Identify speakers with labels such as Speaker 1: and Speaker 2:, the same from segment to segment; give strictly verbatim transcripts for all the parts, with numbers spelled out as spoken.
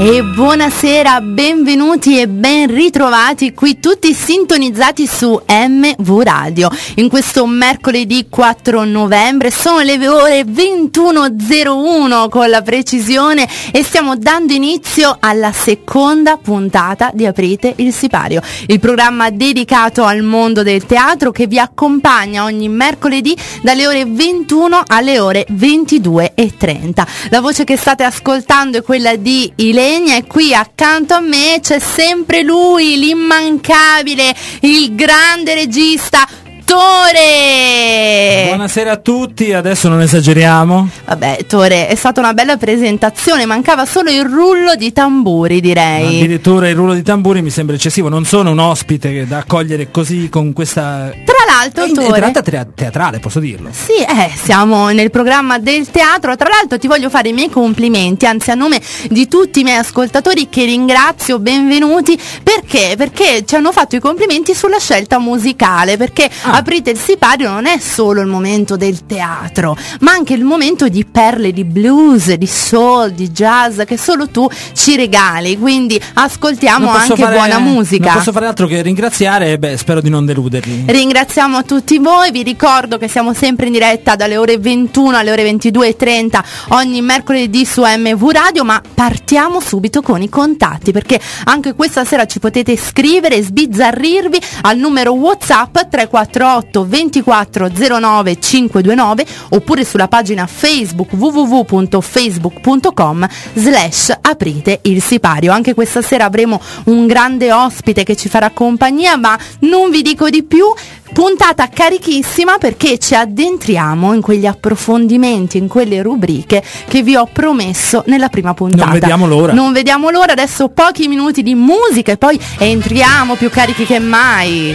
Speaker 1: E buonasera, benvenuti e ben ritrovati qui tutti sintonizzati su M V Radio. In questo mercoledì quattro novembre sono le ore ventuno e zero uno con la precisione e stiamo dando inizio alla seconda puntata di Aprite il Sipario, il programma dedicato al mondo del teatro che vi accompagna ogni mercoledì dalle ore ventuno alle ore ventidue e trenta. La voce che state ascoltando è quella di Ilenia e qui accanto a me c'è sempre lui, l'immancabile, il grande regista Tore.
Speaker 2: Buonasera a tutti, adesso non esageriamo.
Speaker 1: Vabbè, Tore, è stata una bella presentazione, mancava solo il rullo di tamburi, direi.
Speaker 2: Addirittura il rullo di tamburi mi sembra eccessivo, non sono un ospite da accogliere così con questa...
Speaker 1: Tra l'altro,
Speaker 2: è
Speaker 1: Tore,
Speaker 2: entrata te- teatrale, posso dirlo?
Speaker 1: Sì, eh, siamo nel programma del teatro. Tra l'altro ti voglio fare i miei complimenti, anzi a nome di tutti i miei ascoltatori che ringrazio, benvenuti. Perché? Perché ci hanno fatto i complimenti sulla scelta musicale, perché ah. Aprite il Sipario non è solo il momento del teatro, ma anche il momento di perle di blues, di soul, di jazz che solo tu ci regali, quindi ascoltiamo anche
Speaker 2: fare,
Speaker 1: buona musica.
Speaker 2: Non posso fare altro che ringraziare e beh, spero di non deluderli.
Speaker 1: Ringraziamo a tutti voi, vi ricordo che siamo sempre in diretta dalle ore ventuno alle ore ventidue e trenta ogni mercoledì su M V Radio, ma partiamo subito con i contatti, perché anche questa sera ci potete scrivere e sbizzarrirvi al numero WhatsApp tre quattro otto ventiquattro zero nove cinquecentonovantanove oppure sulla pagina Facebook w w w punto facebook punto com slash aprite il sipario. Anche questa sera avremo un grande ospite che ci farà compagnia, ma non vi dico di più. Puntata carichissima perché ci addentriamo in quegli approfondimenti, in quelle rubriche che vi ho promesso nella prima puntata.
Speaker 2: Non vediamo l'ora.
Speaker 1: Non vediamo l'ora, adesso pochi minuti di musica e poi entriamo più carichi che mai.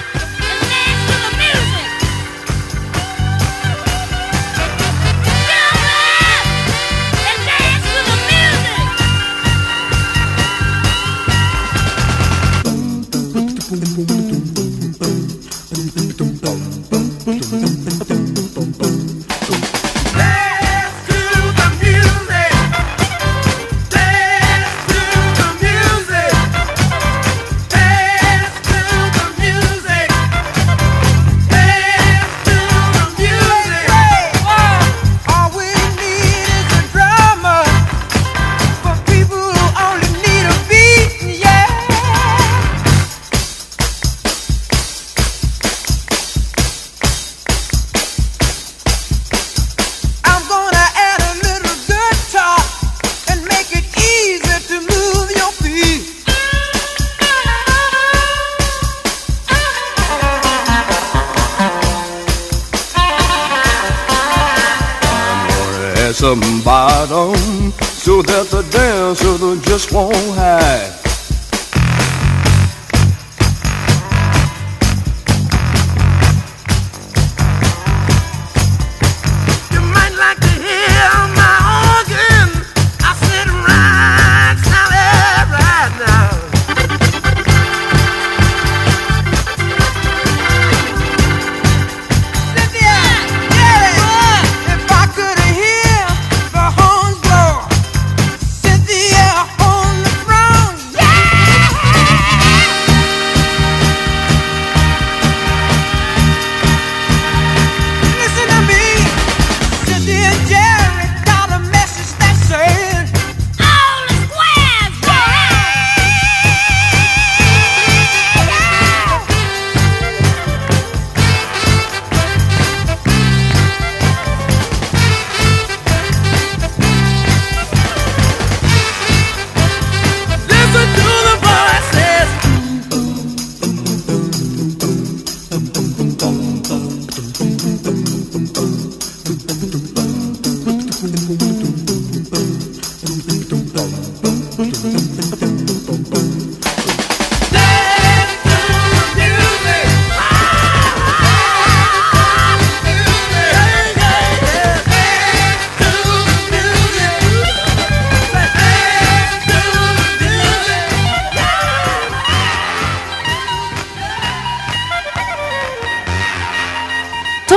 Speaker 3: Some bottom so that the dancer just won't hide. You might like to hear my organ. I said right, solid right now. Cynthia, get it. If I could hear the horns blow, Cynthia on the throne.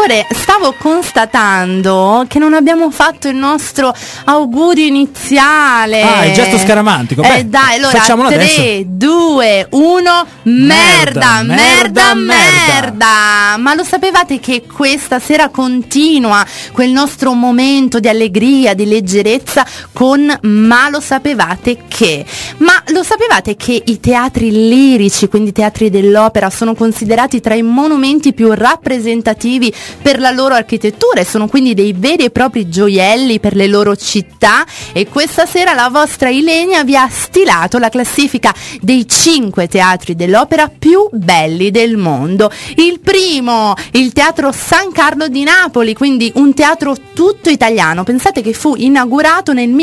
Speaker 1: Tore, stavo constatando che non abbiamo fatto il nostro augurio iniziale.
Speaker 2: Ah, il gesto scaramantico. Beh,
Speaker 1: eh dai, allora
Speaker 2: facciamolo
Speaker 1: tre,
Speaker 2: adesso.
Speaker 1: due, uno, merda,
Speaker 2: Merda,
Speaker 1: merda,
Speaker 2: merda,
Speaker 1: merda. Ma lo sapevate che questa sera continua quel nostro momento di allegria, di leggerezza con ma lo sapevate che? Ma lo sapevate che i teatri lirici, quindi i teatri dell'opera, sono considerati tra i monumenti più rappresentativi per la loro architettura e sono quindi dei veri e propri gioielli per le loro città? E questa sera la vostra Ilenia vi ha stilato la classifica dei cinque teatri dell'opera più belli del mondo. Il primo, il Teatro San Carlo di Napoli, quindi un teatro tutto italiano. Pensate che fu inaugurato nel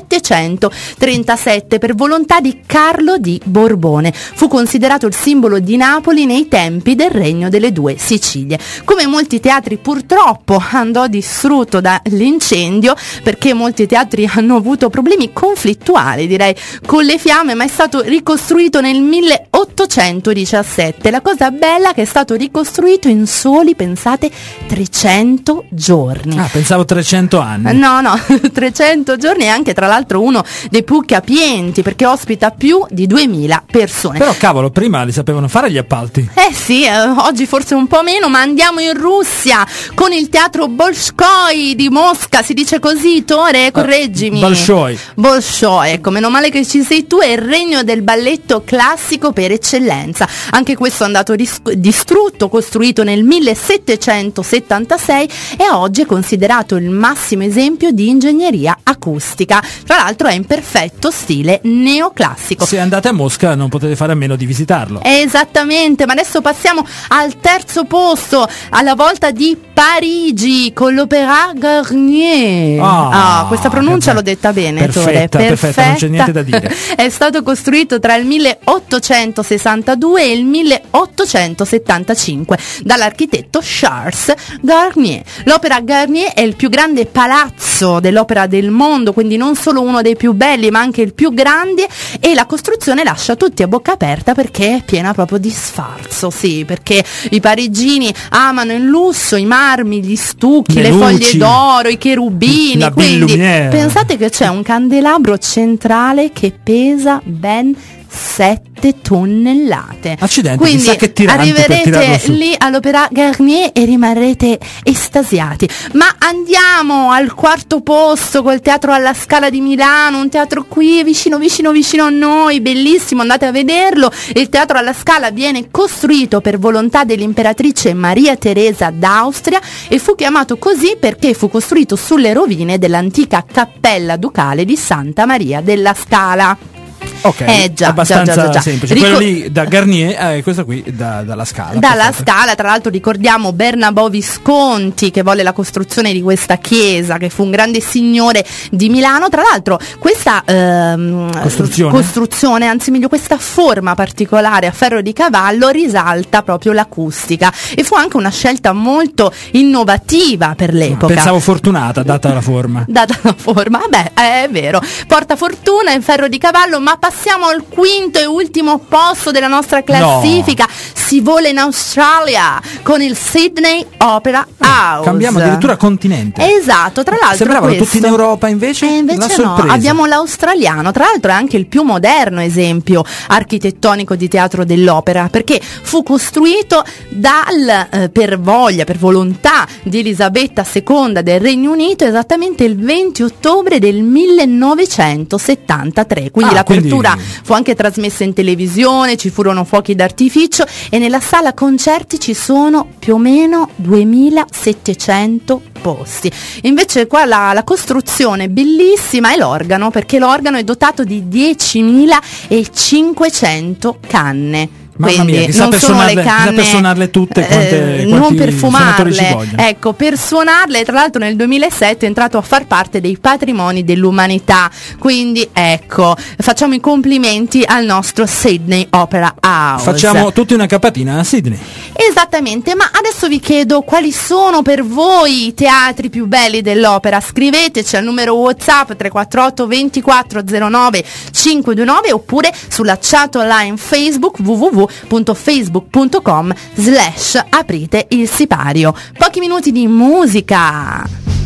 Speaker 1: millesettecentotrentasette per volontà di Carlo di Borbone. Fu considerato il simbolo di Napoli nei tempi del regno delle due Sicilie. Come molti teatri purtroppo andò distrutto dall'incendio, perché molti teatri hanno avuto problemi conflittuali, direi, con le fiamme, ma è stato ricostruito nel milleottocentodiciassette. La cosa bella è che è stato ricostruito in soli, pensate, trecento giorni.
Speaker 2: Ah, pensavo trecento anni.
Speaker 1: No, no, trecento giorni, e anche tra l'altro uno dei più capienti, perché ospita più di duemila persone.
Speaker 2: Però cavolo, prima li sapevano fare gli appalti.
Speaker 1: Eh sì, eh, oggi forse un po' meno, ma andiamo in Russia con il teatro Bolshoi di Mosca, si dice così, Tore? Correggimi.
Speaker 2: Bolshoi.
Speaker 1: Bolshoi, ecco, meno male che ci sei tu, è il regno del balletto classico per eccellenza. Anche questo è andato ris- distrutto, costruito nel millesettecentosettantasei e oggi è considerato il massimo esempio di ingegneria acustica. Tra l'altro è in perfetto stile neoclassico.
Speaker 2: Se andate a Mosca non potete fare a meno di visitarlo.
Speaker 1: Esattamente, ma adesso passiamo al terzo posto, alla volta di Parigi con l'Opéra Garnier.
Speaker 2: Ah,
Speaker 1: Ah, questa pronuncia l'ho detta bene,
Speaker 2: perfetta,
Speaker 1: Tore.
Speaker 2: perfetta, non c'è niente da dire.
Speaker 1: È stato costruito tra il milleottocentosessantadue e il milleottocentosettantacinque dall'architetto Charles Garnier. L'Opéra Garnier è il più grande palazzo dell'opera del mondo, quindi non solo uno dei più belli, ma anche il più grande, e la costruzione lascia tutti a bocca aperta perché è piena proprio di sfarzo, sì, perché i parigini amano il lusso, i marmi, gli stucchi,
Speaker 2: le,
Speaker 1: le
Speaker 2: luci,
Speaker 1: foglie d'oro, i cherubini,
Speaker 2: la
Speaker 1: quindi
Speaker 2: Billumière.
Speaker 1: pensate che c'è un candelabro centrale che pesa ben sette tonnellate.
Speaker 2: Accidenti,
Speaker 1: quindi
Speaker 2: chissà che tirante per tirarlo
Speaker 1: arriverete
Speaker 2: su.
Speaker 1: lì all'Opéra Garnier e rimarrete estasiati. Ma andiamo al quarto posto col Teatro alla Scala di Milano, un teatro qui vicino vicino vicino a noi, bellissimo, andate a vederlo. Il Teatro alla Scala viene costruito per volontà dell'imperatrice Maria Teresa d'Austria e fu chiamato così perché fu costruito sulle rovine dell'antica cappella ducale di Santa Maria della Scala.
Speaker 2: Ok,
Speaker 1: Eh, già,
Speaker 2: abbastanza
Speaker 1: già, già, già.
Speaker 2: semplice.
Speaker 1: Rico-
Speaker 2: Quello lì da Garnier e questo qui da- dalla Scala.
Speaker 1: Dalla
Speaker 2: perfetto.
Speaker 1: Scala, tra l'altro ricordiamo Bernabò Visconti che volle la costruzione di questa chiesa, che fu un grande signore di Milano. Tra l'altro questa ehm,
Speaker 2: Costruzione?
Speaker 1: costruzione, anzi meglio questa forma particolare a ferro di cavallo risalta proprio l'acustica e fu anche una scelta molto innovativa per l'epoca.
Speaker 2: Pensavo fortunata, data la forma.
Speaker 1: Data la forma, vabbè, è vero, porta fortuna in ferro di cavallo. Ma passiamo al quinto e ultimo posto della nostra classifica. No. Si vola in Australia con il Sydney Opera House.
Speaker 2: Cambiamo addirittura continente.
Speaker 1: Esatto, tra l'altro
Speaker 2: sembravano
Speaker 1: questo...
Speaker 2: tutti in Europa, invece,
Speaker 1: e invece
Speaker 2: la
Speaker 1: no,
Speaker 2: sorpresa.
Speaker 1: abbiamo l'australiano, tra l'altro è anche il più moderno esempio architettonico di teatro dell'opera, perché fu costruito dal eh, per voglia, per volontà di Elisabetta seconda del Regno Unito esattamente il venti ottobre del millenovecentosettantatré, quindi
Speaker 2: ah,
Speaker 1: l'apertura
Speaker 2: quindi...
Speaker 1: fu anche trasmessa in televisione, ci furono fuochi d'artificio e nella sala concerti ci sono più o meno duemilasettecento posti. Invece qua la, la costruzione bellissima è l'organo, perché l'organo è dotato di diecimilacinquecento canne.
Speaker 2: Mamma
Speaker 1: Quindi
Speaker 2: mia, chissà
Speaker 1: non
Speaker 2: per
Speaker 1: sono
Speaker 2: suonarle,
Speaker 1: le canne,
Speaker 2: per suonarle tutte, quante,
Speaker 1: eh,
Speaker 2: quanti
Speaker 1: non per
Speaker 2: suonatori ci
Speaker 1: fumarle,
Speaker 2: vogliono.
Speaker 1: ecco, per suonarle. Tra l'altro nel duemilasette è entrato a far parte dei patrimoni dell'umanità, quindi ecco, facciamo i complimenti al nostro Sydney Opera House.
Speaker 2: Facciamo tutti una capatina a Sydney.
Speaker 1: Esattamente, ma adesso vi chiedo quali sono per voi i teatri più belli dell'opera. Scriveteci al numero WhatsApp tre quattro otto ventiquattro zero nove cinque due nove oppure sulla chat online Facebook w w w punto facebook punto com slash aprite il sipario. Pochi minuti di musica.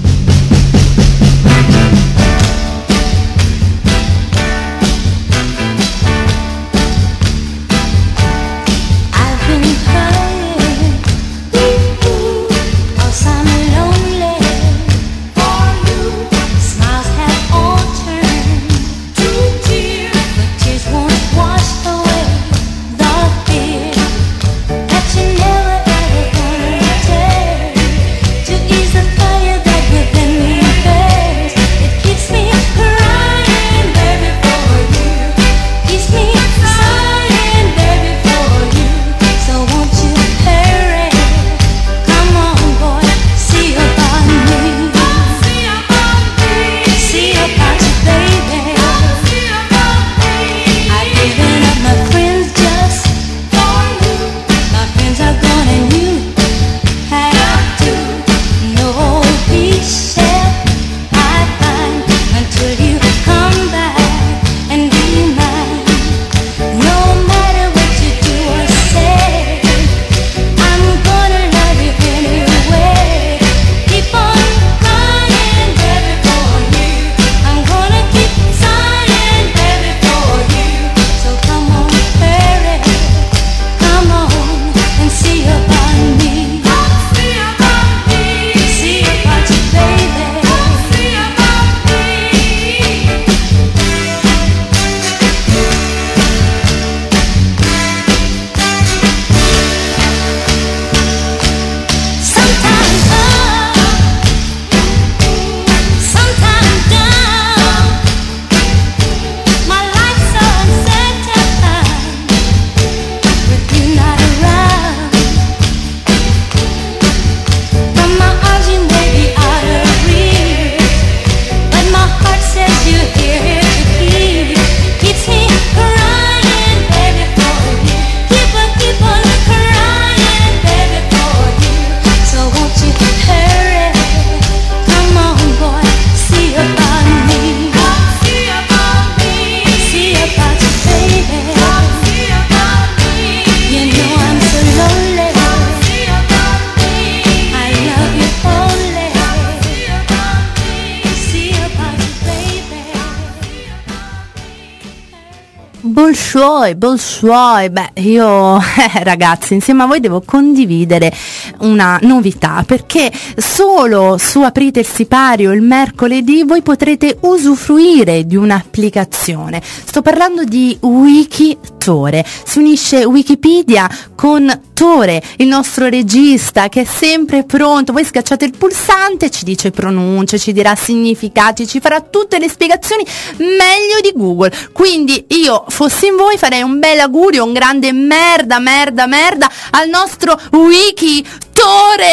Speaker 1: Bolshoi, Bolshoi, beh io eh, ragazzi insieme a voi devo condividere una novità, perché solo su Aprite il Sipario il mercoledì voi potrete usufruire di un'applicazione. Sto parlando di Wikitore, si unisce Wikipedia con Tore, il nostro regista che è sempre pronto. Voi schiacciate il pulsante, ci dice pronunce, ci dirà significati, ci farà tutte le spiegazioni meglio di Google. Quindi io fossi in voi farei un bel augurio, un grande merda merda merda al nostro Wikitore.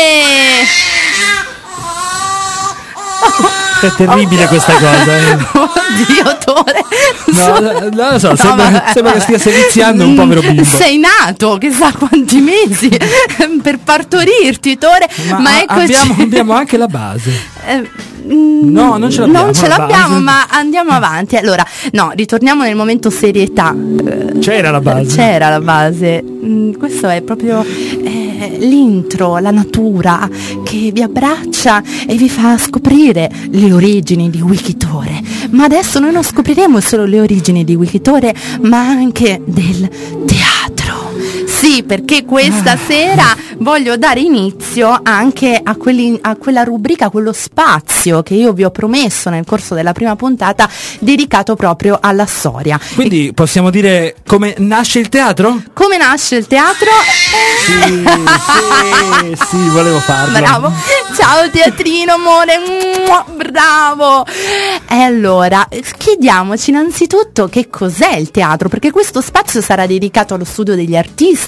Speaker 2: È terribile questa cosa. Eh.
Speaker 1: Oddio, Tore.
Speaker 2: No, non lo so, sembra,
Speaker 1: no,
Speaker 2: sembra che stia seviziando un povero bimbo.
Speaker 1: Sei nato, chissà quanti mesi per partorirti, Tore.
Speaker 2: Ma,
Speaker 1: ma eccoci.
Speaker 2: Abbiamo, abbiamo anche la base.
Speaker 1: Eh,
Speaker 2: No, non ce l'abbiamo.
Speaker 1: Non ce l'abbiamo,
Speaker 2: base.
Speaker 1: ma andiamo avanti. Allora, no, ritorniamo nel momento serietà.
Speaker 2: C'era la base.
Speaker 1: C'era la base. Mm, questo è proprio eh, l'intro, la natura che vi abbraccia e vi fa scoprire le origini di Wikitore. Ma adesso noi non scopriremo solo le origini di Wikitore, ma anche del teatro. Sì, perché questa
Speaker 2: Ah.
Speaker 1: sera voglio dare inizio anche a, quelli, a quella rubrica, a quello spazio che io vi ho promesso nel corso della prima puntata, dedicato proprio alla storia.
Speaker 2: Quindi
Speaker 1: E
Speaker 2: possiamo dire come nasce il teatro?
Speaker 1: come nasce il teatro?
Speaker 2: Sì, sì, sì, volevo farlo.
Speaker 1: Bravo, ciao teatrino amore, Mua, bravo. E allora chiediamoci innanzitutto che cos'è il teatro, perché questo spazio sarà dedicato allo studio degli artisti,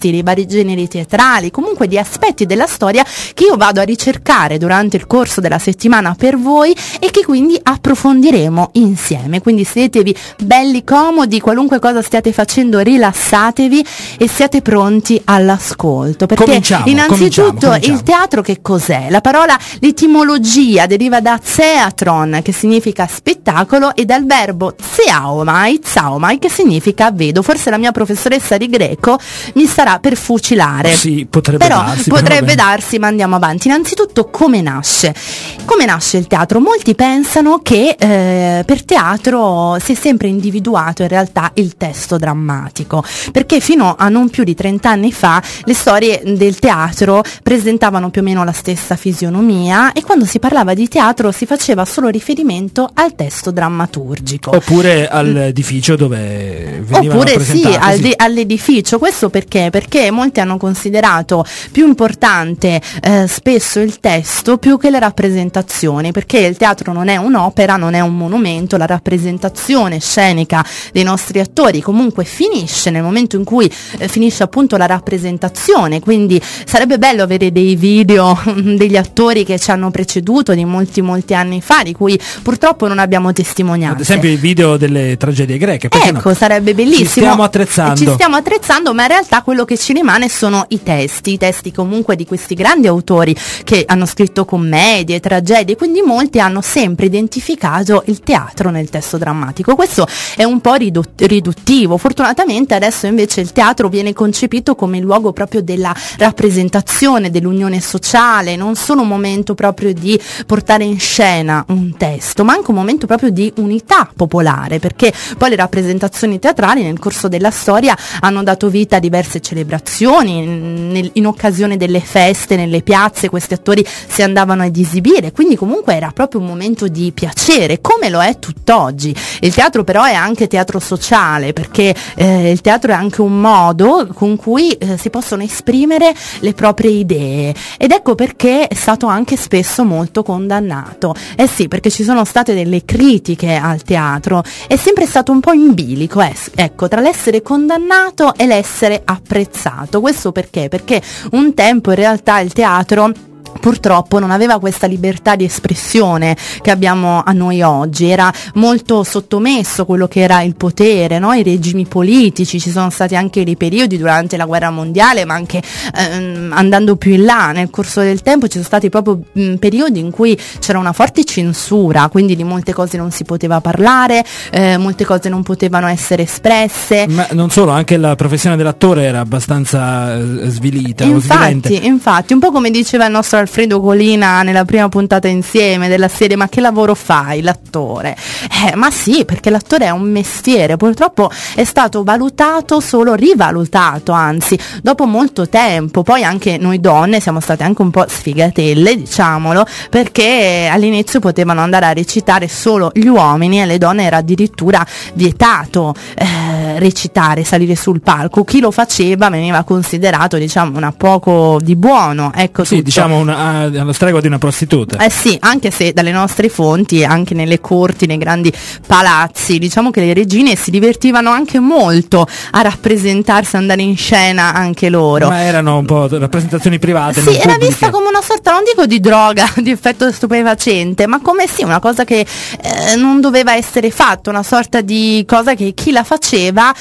Speaker 1: stili, i vari generi teatrali, comunque di aspetti della storia che io vado a ricercare durante il corso della settimana per voi e che quindi approfondiremo insieme. Quindi sedetevi belli comodi, qualunque cosa stiate facendo rilassatevi e siate pronti all'ascolto, perché
Speaker 2: Cominciamo,
Speaker 1: innanzitutto
Speaker 2: cominciamo, cominciamo.
Speaker 1: il teatro che cos'è? La parola, l'etimologia deriva da theatron, che significa spettacolo, e dal verbo theaomai, tsaomai, che significa vedo. Forse la mia professoressa di greco mi starà per fucilare.
Speaker 2: Sì, potrebbe
Speaker 1: Però
Speaker 2: darsi,
Speaker 1: potrebbe
Speaker 2: però
Speaker 1: darsi, ma andiamo avanti. Innanzitutto, come nasce? Come nasce il teatro? Molti pensano che eh, per teatro si è sempre individuato in realtà il testo drammatico, perché fino a non più di trenta anni fa le storie del teatro presentavano più o meno la stessa fisionomia e quando si parlava di teatro si faceva solo riferimento al testo drammaturgico.
Speaker 2: Oppure all'edificio dove venivano
Speaker 1: Oppure sì,
Speaker 2: presentati,
Speaker 1: al
Speaker 2: sì.
Speaker 1: de- all'edificio. Questo perché? Perché molti hanno considerato più importante eh, spesso il testo più che le rappresentazioni, perché il teatro non è un'opera, non è un monumento, la rappresentazione scenica dei nostri attori comunque finisce nel momento in cui eh, finisce appunto la rappresentazione, quindi sarebbe bello avere dei video degli attori che ci hanno preceduto di molti molti anni fa, di cui purtroppo non abbiamo testimonianze.
Speaker 2: Ad esempio i video delle tragedie greche, perché
Speaker 1: Ecco,
Speaker 2: no?
Speaker 1: sarebbe bellissimo.
Speaker 2: Ci stiamo attrezzando.
Speaker 1: Ci stiamo attrezzando, ma in realtà quello che ci rimane sono i testi, i testi comunque di questi grandi autori che hanno scritto commedie, tragedie, quindi molti hanno sempre identificato il teatro nel testo drammatico. Questo è un po' ridut- riduttivo. Fortunatamente adesso invece il teatro viene concepito come il luogo proprio della rappresentazione, dell'unione sociale, non solo un momento proprio di portare in scena un testo, ma anche un momento proprio di unità popolare, perché poi le rappresentazioni teatrali nel corso della storia hanno dato vita a diverse celebrazioni, nel, in occasione delle feste, nelle piazze questi attori si andavano ad esibire, quindi comunque era proprio un momento di piacere, come lo è tutt'oggi. Il teatro però è anche teatro sociale, perché eh, il teatro è anche un modo con cui eh, si possono esprimere le proprie idee, ed ecco perché è stato anche spesso molto condannato. Eh sì, perché ci sono state delle critiche al teatro, è sempre stato un po' in bilico, eh, ecco, tra l'essere condannato e l'essere apprezzato. Questo perché? Perché un tempo in realtà il teatro purtroppo non aveva questa libertà di espressione che abbiamo a noi oggi, era molto sottomesso quello che era il potere, no? I regimi politici. Ci sono stati anche dei periodi durante la guerra mondiale, ma anche ehm, andando più in là nel corso del tempo ci sono stati proprio mh, periodi in cui c'era una forte censura, quindi di molte cose non si poteva parlare, eh, molte cose non potevano essere espresse.
Speaker 2: Ma non solo, anche la professione dell'attore era abbastanza eh, svilita. o svilente.
Speaker 1: Infatti, infatti, un po' come diceva il nostro Alfredo Colina nella prima puntata insieme della serie "Ma che lavoro fai, l'attore?" Eh, ma sì, perché l'attore è un mestiere, purtroppo è stato valutato, solo rivalutato, anzi, dopo molto tempo. Poi anche noi donne siamo state anche un po' sfigatelle, diciamolo, perché all'inizio potevano andare a recitare solo gli uomini e alle donne era addirittura vietato eh, recitare, salire sul palco. Chi lo faceva veniva considerato, diciamo, una poco di buono, ecco.
Speaker 2: Sì,
Speaker 1: tutto.
Speaker 2: diciamo una, allo stregua di una prostituta.
Speaker 1: Eh sì, anche se dalle nostre fonti, anche nelle corti, nei grandi palazzi, diciamo che le regine si divertivano anche molto a rappresentarsi, andare in scena anche loro.
Speaker 2: Ma erano un po' rappresentazioni private.
Speaker 1: Sì,
Speaker 2: non
Speaker 1: era
Speaker 2: pubbliche.
Speaker 1: vista come una sorta, non dico di droga, di effetto stupefacente, ma come sì, una cosa che eh, non doveva essere fatta, una sorta di cosa che chi la faceva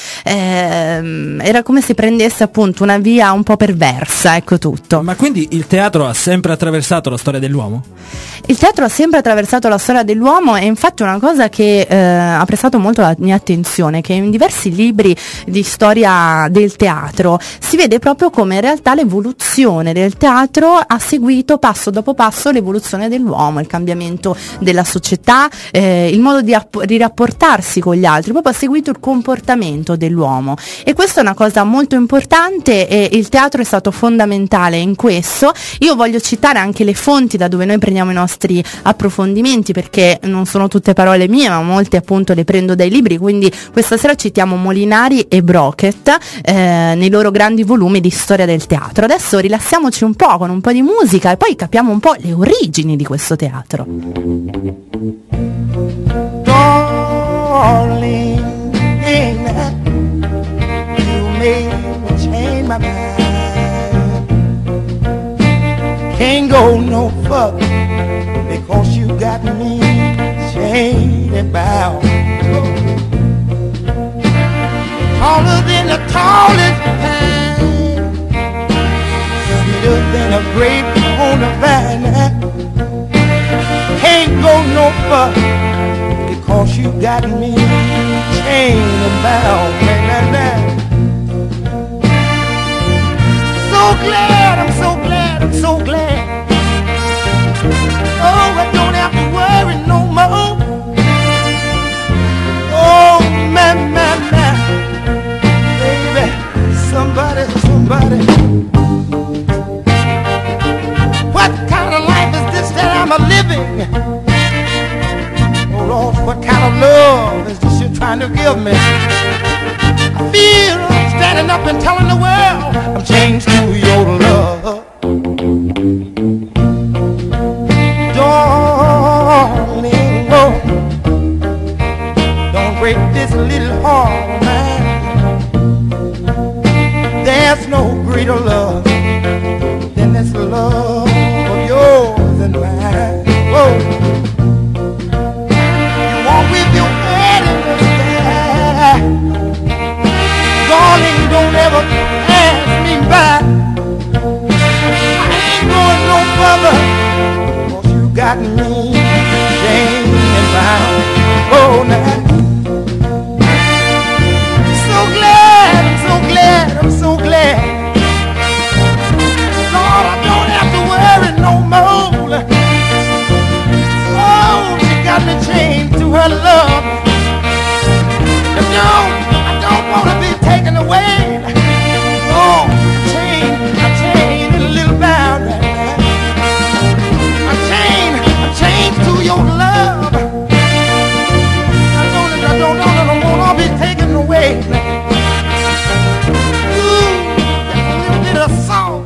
Speaker 1: eh, era come se prendesse appunto una via un po' perversa, ecco tutto.
Speaker 2: Ma quindi il teatro ha sempre attraversato la storia dell'uomo?
Speaker 1: Il teatro ha sempre attraversato la storia dell'uomo, e infatti una cosa che eh, ha prestato molto la mia attenzione, che in diversi libri di storia del teatro si vede proprio come in realtà l'evoluzione del teatro ha seguito passo dopo passo l'evoluzione dell'uomo, il cambiamento della società, eh, il modo di, app- di rapportarsi con gli altri, proprio ha seguito il comportamento dell'uomo, e questa è una cosa molto importante e il teatro è stato fondamentale in questo. Io voglio citare anche le fonti da dove noi prendiamo i nostri approfondimenti, perché non sono tutte parole mie, ma molte appunto le prendo dai libri, quindi questa sera citiamo Molinari e Brocket eh, nei loro grandi volumi di storia del teatro. Adesso rilassiamoci un po' con un po' di musica e poi capiamo un po' le origini di questo teatro.
Speaker 3: Darling, ain't that you made me change my mind. Can't go no further because you got me chained and bound. Taller than the tallest pine, sweeter than a grape on the vine. Can't go no further because you got me chained and bound. Nah, nah, nah. So glad, I'm so glad, I'm so glad. Oh, I don't have to worry no more. Oh, man, man, man. Baby, somebody, somebody. What kind of life is this that I'm a living? Oh, Lord, what kind of love is this you're trying to give me? I feel I'm standing up and telling the world I'm changed to your love. Darling, oh, don't break this little heart of mine. There's no greater love than this love of yours and mine. Whoa. You walk with your head in the sky. Darling, don't ever pass me by. I ain't going no further, 'cause you got me chained and bound. Oh, now. So glad, I'm so glad, I'm so glad. Lord, I don't have to worry no more. Oh, she got me chained to her love. No, I don't want to be taken away. Oh, I'm chained, I'm chained in a little bound right now. I'm chained, I'm chained to your love. I don't, I don't, I don't want to be taken away. Ooh, just a little bit of salt.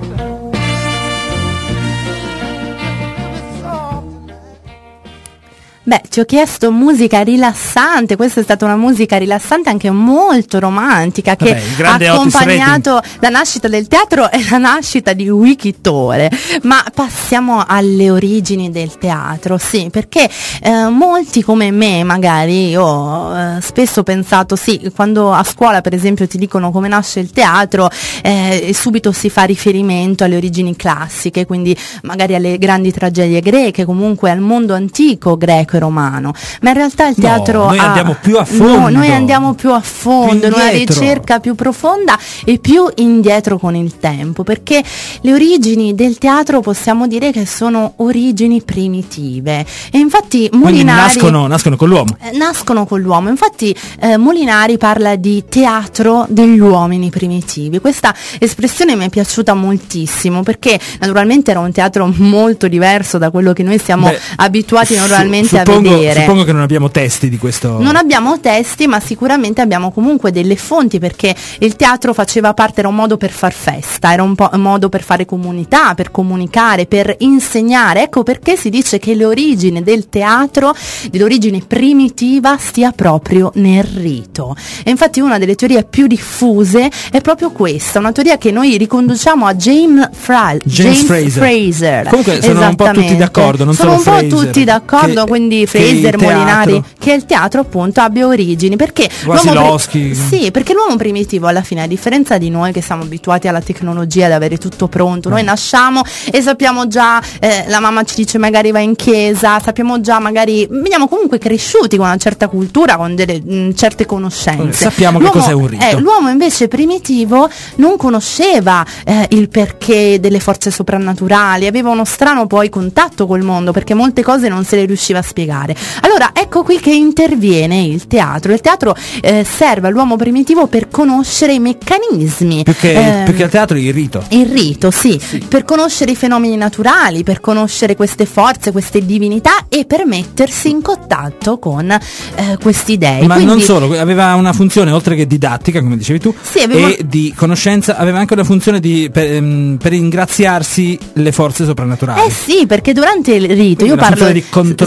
Speaker 1: Beh, ti ho chiesto musica rilassante, questa è stata una musica rilassante anche molto romantica che
Speaker 2: Vabbè,
Speaker 1: ha accompagnato la nascita del teatro e la nascita di Wikitore. Ma passiamo alle origini del teatro, sì, perché eh, molti come me magari, io ho eh, spesso pensato, sì, quando a scuola per esempio ti dicono come nasce il teatro, eh, subito si fa riferimento alle origini classiche, quindi magari alle grandi tragedie greche, comunque al mondo antico greco romano, ma in realtà il teatro
Speaker 2: no, noi
Speaker 1: ha,
Speaker 2: andiamo più a fondo,
Speaker 1: no, noi andiamo più a fondo,
Speaker 2: più
Speaker 1: una
Speaker 2: indietro.
Speaker 1: ricerca più profonda e più indietro con il tempo, perché le origini del teatro possiamo dire che sono origini primitive e infatti
Speaker 2: Quindi
Speaker 1: Molinari
Speaker 2: nascono, nascono con l'uomo.
Speaker 1: eh, nascono con l'uomo, infatti eh, Molinari parla di teatro degli uomini primitivi. Questa espressione mi è piaciuta moltissimo perché naturalmente era un teatro molto diverso da quello che noi siamo
Speaker 2: Beh,
Speaker 1: abituati normalmente
Speaker 2: su-
Speaker 1: a
Speaker 2: suppongo,
Speaker 1: vedere.
Speaker 2: suppongo che non abbiamo testi di questo.
Speaker 1: Non abbiamo testi, ma sicuramente abbiamo comunque delle fonti, perché il teatro faceva parte, era un modo per far festa, era un, po', un modo per fare comunità, per comunicare, per insegnare. Ecco perché si dice che l'origine del teatro, dell'origine primitiva, stia proprio nel rito. E infatti una delle teorie più diffuse è proprio questa, una teoria che noi riconduciamo a James, Fra-
Speaker 2: James
Speaker 1: James
Speaker 2: Fraser.
Speaker 1: Fraser.
Speaker 2: Comunque sono un po' tutti
Speaker 1: Esattamente.
Speaker 2: d'accordo, non
Speaker 1: sono
Speaker 2: solo
Speaker 1: un po'
Speaker 2: Fraser,
Speaker 1: tutti d'accordo,
Speaker 2: che-
Speaker 1: quindi
Speaker 2: che
Speaker 1: Fraser,
Speaker 2: il teatro-
Speaker 1: Molinari, che il teatro appunto abbia origini, perché l'uomo
Speaker 2: Wasilowski.
Speaker 1: sì, perché l'uomo primitivo alla fine, a differenza di noi che siamo abituati alla tecnologia, ad avere tutto pronto, noi nasciamo e sappiamo già, eh, la mamma ci dice magari vai in chiesa, sappiamo già, magari veniamo comunque cresciuti con una certa cultura, con delle mh, certe conoscenze.
Speaker 2: Sappiamo che
Speaker 1: L'uomo-
Speaker 2: cos'è un rito.
Speaker 1: eh, l'uomo invece primitivo non conosceva eh, il perché delle forze soprannaturali, aveva uno strano poi contatto col mondo, perché molte cose non se le riusciva a spiegare. Allora ecco qui che interviene il teatro. Il teatro eh, serve all'uomo primitivo per conoscere i meccanismi.
Speaker 2: Più che,
Speaker 1: ehm,
Speaker 2: più che al teatro il rito.
Speaker 1: il rito, sì, per conoscere i fenomeni naturali, per conoscere queste forze, queste divinità e per mettersi in contatto con eh, questi dei.
Speaker 2: Ma
Speaker 1: Quindi,
Speaker 2: non solo, aveva una funzione oltre che didattica, come dicevi tu,
Speaker 1: Sì, aveva-
Speaker 2: e di conoscenza, aveva anche una funzione di, per, ehm, per ingraziarsi le forze soprannaturali.
Speaker 1: Eh sì, perché durante il rito, io
Speaker 2: Una
Speaker 1: parlo
Speaker 2: funzione di controllo.
Speaker 1: Sì,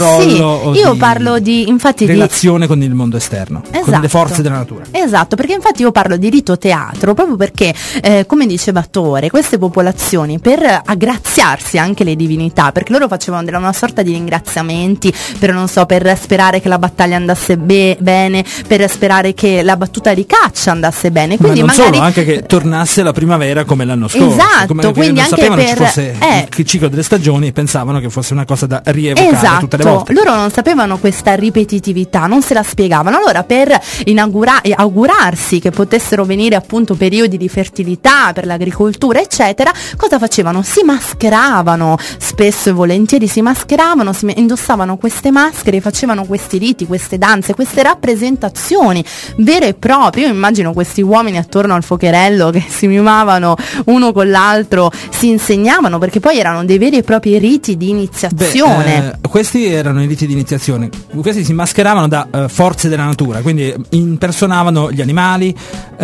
Speaker 2: o
Speaker 1: io
Speaker 2: di
Speaker 1: parlo di, infatti,
Speaker 2: relazione di... con il mondo esterno,
Speaker 1: esatto,
Speaker 2: con le forze della natura.
Speaker 1: Esatto, perché infatti io parlo di rito teatro proprio perché, eh, come diceva Tore, queste popolazioni, per aggraziarsi anche le divinità, perché loro facevano della una sorta di ringraziamenti per, non so, per sperare che la battaglia andasse be- bene, per sperare che la battuta di caccia andasse bene, quindi
Speaker 2: ma non
Speaker 1: magari
Speaker 2: solo, anche che tornasse la primavera come l'anno scorso.
Speaker 1: Esatto,
Speaker 2: come
Speaker 1: quindi
Speaker 2: non
Speaker 1: anche
Speaker 2: sapevano
Speaker 1: per
Speaker 2: ci fosse
Speaker 1: eh,
Speaker 2: il ciclo delle stagioni e pensavano che fosse una cosa da rievocare
Speaker 1: esatto,
Speaker 2: tutte le volte.
Speaker 1: Loro non sapevano questa ripetitività, non se la spiegavano. Allora, per inaugura- augurarsi che potessero venire appunto periodi di fertilità per l'agricoltura, eccetera, cosa facevano? Si mascheravano, spesso e volentieri si mascheravano, si indossavano queste maschere, facevano questi riti, queste danze, queste rappresentazioni vere e proprie. Io immagino questi uomini attorno al fuocherello che si mimavano uno con l'altro, si insegnavano, perché poi erano dei veri e propri riti di iniziazione.
Speaker 2: Beh, eh, questi erano i riti di iniziazione, questi si mascheravano da uh, forze della natura, quindi impersonavano gli animali, uh,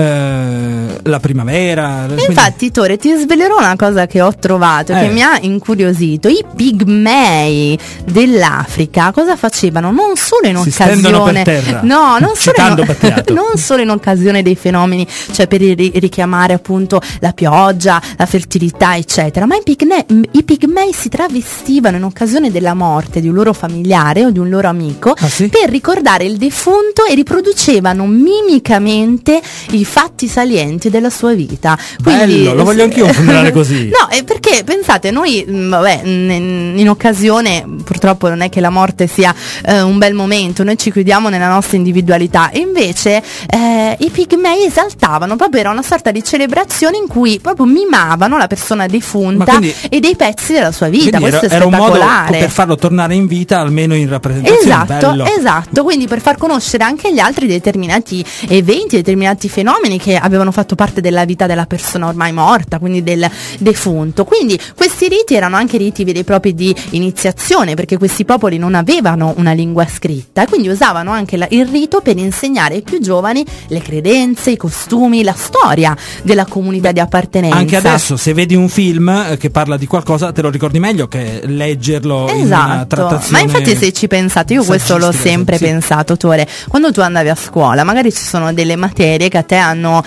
Speaker 2: la primavera.
Speaker 1: Infatti, quindi... Tore, ti svelerò una cosa che ho trovato, eh. che mi ha incuriosito. I pigmei dell'Africa cosa facevano? Non solo in
Speaker 2: si
Speaker 1: occasione
Speaker 2: per terra,
Speaker 1: no, non solo, in,
Speaker 2: non
Speaker 1: solo in occasione dei fenomeni, cioè per ri- richiamare appunto la pioggia, la fertilità, eccetera, ma i pigmei, i pigmei si travestivano in occasione della morte di un loro familiare o di un loro amico,
Speaker 2: ah, sì?
Speaker 1: per ricordare il defunto, e riproducevano mimicamente i fatti salienti della sua vita. Quindi,
Speaker 2: bello, lo voglio anch'io un funerale così.
Speaker 1: No, è perché pensate, noi vabbè, in, in occasione, purtroppo non è che la morte sia eh, un bel momento, noi ci chiudiamo nella nostra individualità, e invece eh, i pigmei esaltavano, proprio era una sorta di celebrazione in cui proprio mimavano la persona defunta quindi, e dei pezzi della sua vita. Questo
Speaker 2: era,
Speaker 1: è spettacolare.
Speaker 2: Era un modo per farlo tornare in vita, almeno in rappresentazione.
Speaker 1: Esatto,
Speaker 2: bello.
Speaker 1: esatto, quindi per far conoscere anche gli altri determinati eventi, determinati fenomeni che avevano fatto parte della vita della persona ormai morta, quindi del defunto. Quindi questi riti erano anche riti veri e propri di iniziazione, perché questi popoli non avevano una lingua scritta e quindi usavano anche la, il rito per insegnare ai più giovani le credenze, i costumi, la storia della comunità di appartenenza.
Speaker 2: Anche adesso, se vedi un film che parla di qualcosa, te lo ricordi meglio che leggerlo
Speaker 1: esatto.
Speaker 2: in una trattazione.
Speaker 1: Ma infatti, se ci pensate, io questo l'ho sempre sì. pensato, Tore, quando tu andavi a scuola magari ci sono delle materie che a te hanno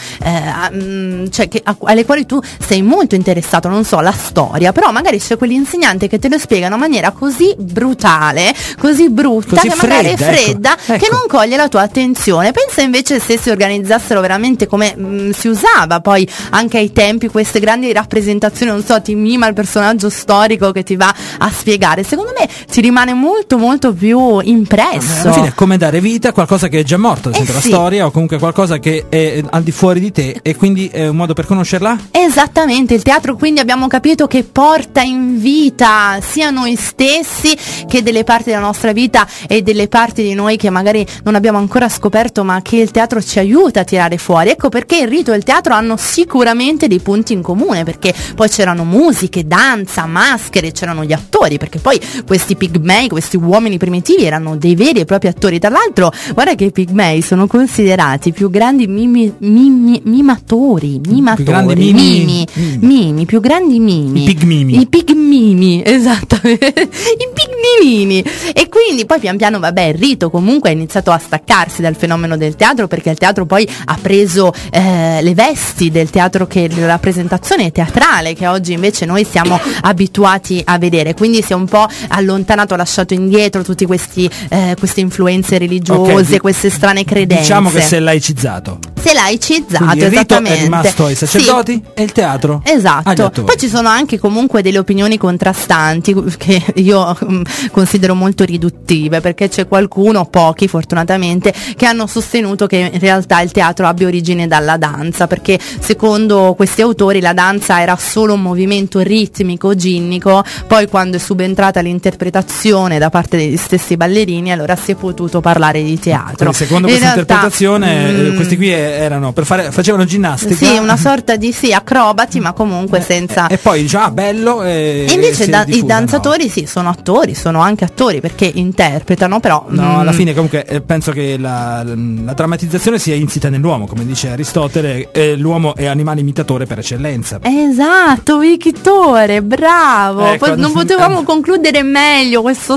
Speaker 1: eh, cioè che, a, alle quali tu sei molto interessato, non so, la storia, però magari c'è quell'insegnante che te lo spiega in una maniera così brutale, così brutta,
Speaker 2: così
Speaker 1: che
Speaker 2: fredda,
Speaker 1: magari è fredda,
Speaker 2: ecco,
Speaker 1: che
Speaker 2: ecco.
Speaker 1: non coglie la tua attenzione. Pensa invece se si organizzassero veramente come mh, si usava poi anche ai tempi, queste grandi rappresentazioni, non so, ti mima il personaggio storico che ti va a spiegare, secondo me ti rimane molto molto più impresso.
Speaker 2: Alla fine è come dare vita a qualcosa che è già morto, ad esempio
Speaker 1: eh
Speaker 2: la
Speaker 1: sì.
Speaker 2: storia, o comunque qualcosa che è al di fuori di te, e quindi è un modo per conoscerla?
Speaker 1: Esattamente, il teatro quindi abbiamo capito che porta in vita sia noi stessi che delle parti della nostra vita e delle parti di noi che magari non abbiamo ancora scoperto, ma che il teatro ci aiuta a tirare fuori. Ecco perché il rito e il teatro hanno sicuramente dei punti in comune, perché poi c'erano musiche, danza, maschere, c'erano gli attori, perché poi questi pigmei, questi uomini primitivi erano dei veri e propri attori. Tra l'altro, guarda che i pigmei sono considerati i più grandi mimi, mimi, mimatori, mimatori,
Speaker 2: più grandi
Speaker 1: mimi,
Speaker 2: mimi,
Speaker 1: mimi, mimi, più grandi mimi,
Speaker 2: i pigmimi,
Speaker 1: i pigmimi, esattamente, i pigmimini. E quindi poi pian piano, vabbè, il rito comunque ha iniziato a staccarsi dal fenomeno del teatro, perché il teatro poi ha preso eh, le vesti del teatro, che della rappresentazione teatrale che oggi invece noi siamo abituati a vedere, quindi si è un po' allontanato, lasciato indietro tutti questi eh, queste influenze religiose, okay, queste strane credenze.
Speaker 2: Diciamo che si è laicizzato.
Speaker 1: Si è laicizzato,
Speaker 2: quindi il rito
Speaker 1: esattamente.
Speaker 2: è rimasto ai sacerdoti, sì, e il teatro
Speaker 1: esatto. Poi ci sono anche comunque delle opinioni contrastanti che io um, considero molto riduttive, perché c'è qualcuno, pochi fortunatamente, che hanno sostenuto che in realtà il teatro abbia origine dalla danza, perché secondo questi autori la danza era solo un movimento ritmico, ginnico, poi quando è subentrata l'interpretazione da parte degli stessi ballerini, allora si è potuto parlare di teatro.
Speaker 2: Quindi, secondo
Speaker 1: in
Speaker 2: questa
Speaker 1: realtà,
Speaker 2: interpretazione
Speaker 1: mh,
Speaker 2: questi qui erano per fare, facevano ginnastica,
Speaker 1: sì, una sorta di sì, acrobati, ma comunque senza
Speaker 2: e, e poi diciamo ah, bello e,
Speaker 1: e invece
Speaker 2: e
Speaker 1: da,
Speaker 2: diffusa,
Speaker 1: i danzatori no? Sì, sono attori, sono anche attori perché interpretano, però
Speaker 2: no,
Speaker 1: mh,
Speaker 2: alla fine comunque eh, penso che la, la drammatizzazione sia insita nell'uomo, come dice Aristotele, eh, l'uomo è animale imitatore per eccellenza.
Speaker 1: Esatto, Victore, bravo.
Speaker 2: Ecco,
Speaker 1: Poi non potevamo eh. concludere meglio questo spazio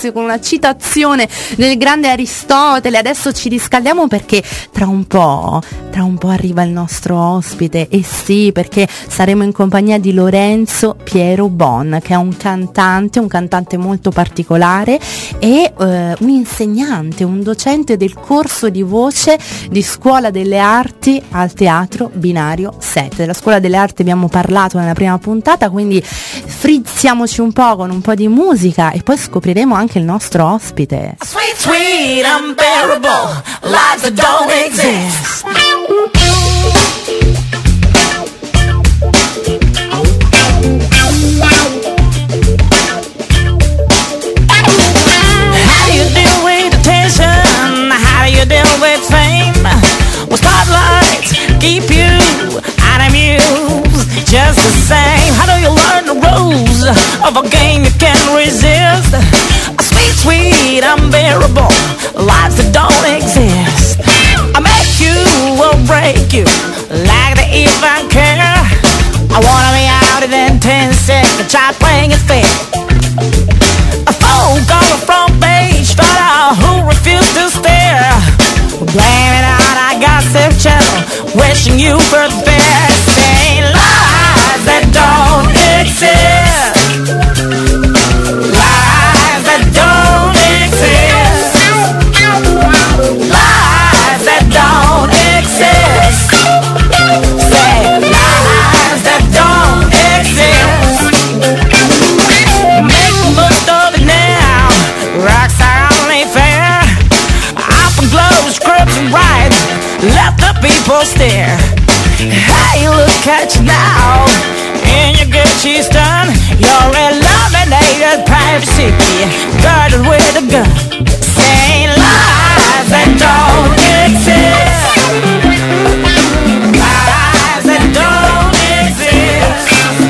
Speaker 1: classico, con una citazione del grande Aristotele. Adesso ci riscaldiamo perché tra un po', tra un po' arriva il nostro ospite, e sì, perché saremo in compagnia di Lorenzo Piero Bon, che è un cantante, un cantante molto particolare e eh, un insegnante, un docente del corso di voce di Scuola delle Arti al Teatro Binario sette. Della Scuola delle Arti abbiamo parlato nella prima puntata, quindi frizziamoci un po' con un po' di musica e poi scopriremo anche il nostro ospite.
Speaker 4: Sweet, sweet, unbearable, lives that don't exist. How do you deal with attention? How do you deal with fame? Well, spotlights keep you unamused just the same. How do you learn the rules of a game you can't resist? Sweet, sweet, unbearable, lives that don't exist. I make you or break you, like the even care. I wanna be out in ten seconds, try playing it fair. A phone call a front page, thought out who refused to stare. Blame it on I gossip channel, wishing you were there. Saying lies that don't exist. Lies that don't exist. Lies that don't exist. Say lies that don't exist. Make the most of it now. Rocks are only fair. Open close, scripts and rights. Let the people stare. Hey, look at you now. In your Gucci's done. You're illuminated privacy, guarded with a gun. Saying lies that don't exist. Lies that don't exist.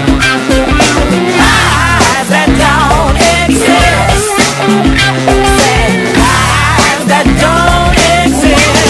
Speaker 4: Lies that don't exist. Say lies that don't exist.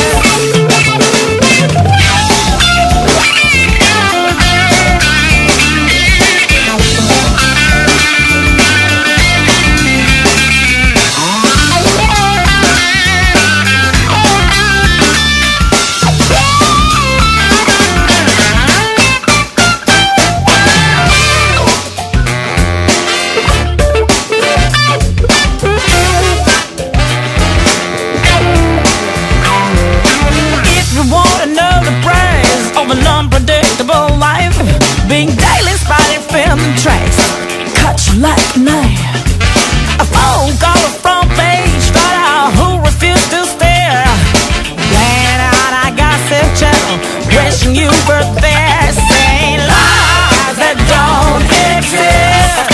Speaker 4: Unpredictable life, being daily spotted, filming tracks, cut you like a knife. A phone call, a front page, thought out who refused to stare. Playing out I gossip channel, wishing you were there. Saying lies that don't exist.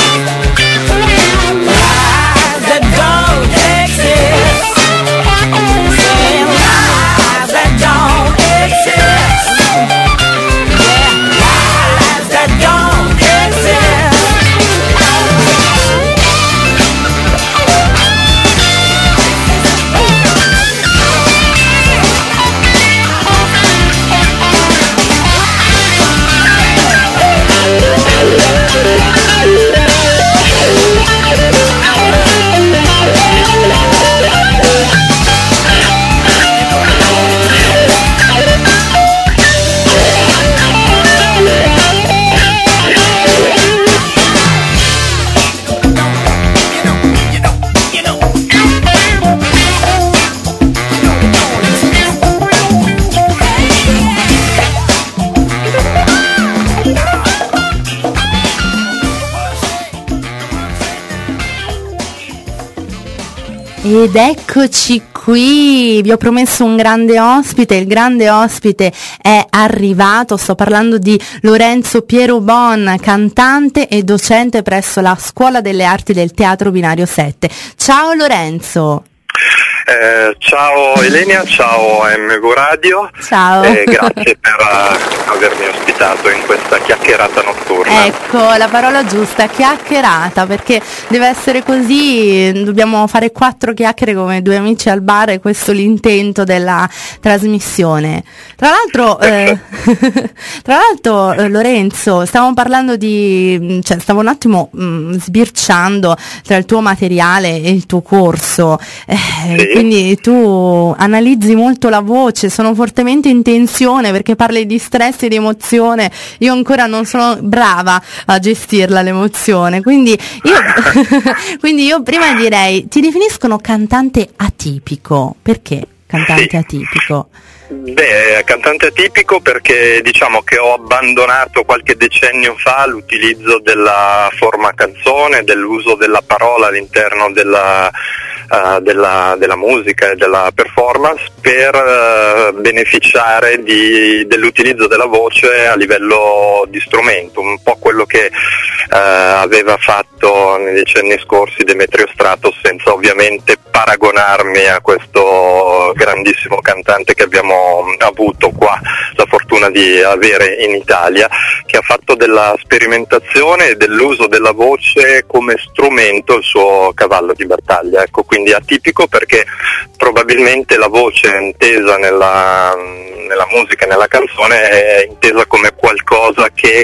Speaker 4: Lies that don't exist. Saying lies that don't exist.
Speaker 1: Ed eccoci qui, vi ho promesso un grande ospite, il grande ospite è arrivato, sto parlando di Lorenzo Piero Bon, cantante e docente presso la Scuola delle Arti del Teatro Binario sette. Ciao Lorenzo!
Speaker 5: Eh, ciao Elenia, ciao M V Radio.
Speaker 1: Ciao.
Speaker 5: E grazie per uh, avermi ospitato in questa chiacchierata notturna.
Speaker 1: Ecco, la parola giusta, chiacchierata, perché deve essere così, dobbiamo fare quattro chiacchiere come due amici al bar, e questo è l'intento della trasmissione. Tra l'altro, eh, tra l'altro eh, Lorenzo, stavamo parlando di, cioè stavo un attimo mh, sbirciando tra il tuo materiale e il tuo corso, eh, sì. Quindi tu analizzi molto la voce, sono fortemente in tensione perché parli di stress e di emozione, io ancora non sono brava a gestirla l'emozione, quindi io, quindi io prima direi, ti definiscono cantante atipico, perché cantante sì. atipico?
Speaker 5: Beh, cantante atipico perché diciamo che ho abbandonato qualche decennio fa l'utilizzo della forma canzone, dell'uso della parola all'interno della, uh, della, della musica e della performance per uh, beneficiare di, dell'utilizzo della voce a livello di strumento, un po' quello che uh, aveva fatto nei decenni scorsi Demetrio Stratos, senza ovviamente paragonarmi a questo grandissimo cantante che abbiamo avuto qua la fortuna di avere in Italia, che ha fatto della sperimentazione e dell'uso della voce come strumento il suo cavallo di battaglia. Ecco, quindi atipico perché probabilmente la voce intesa nella, nella musica e nella canzone è intesa come qualcosa che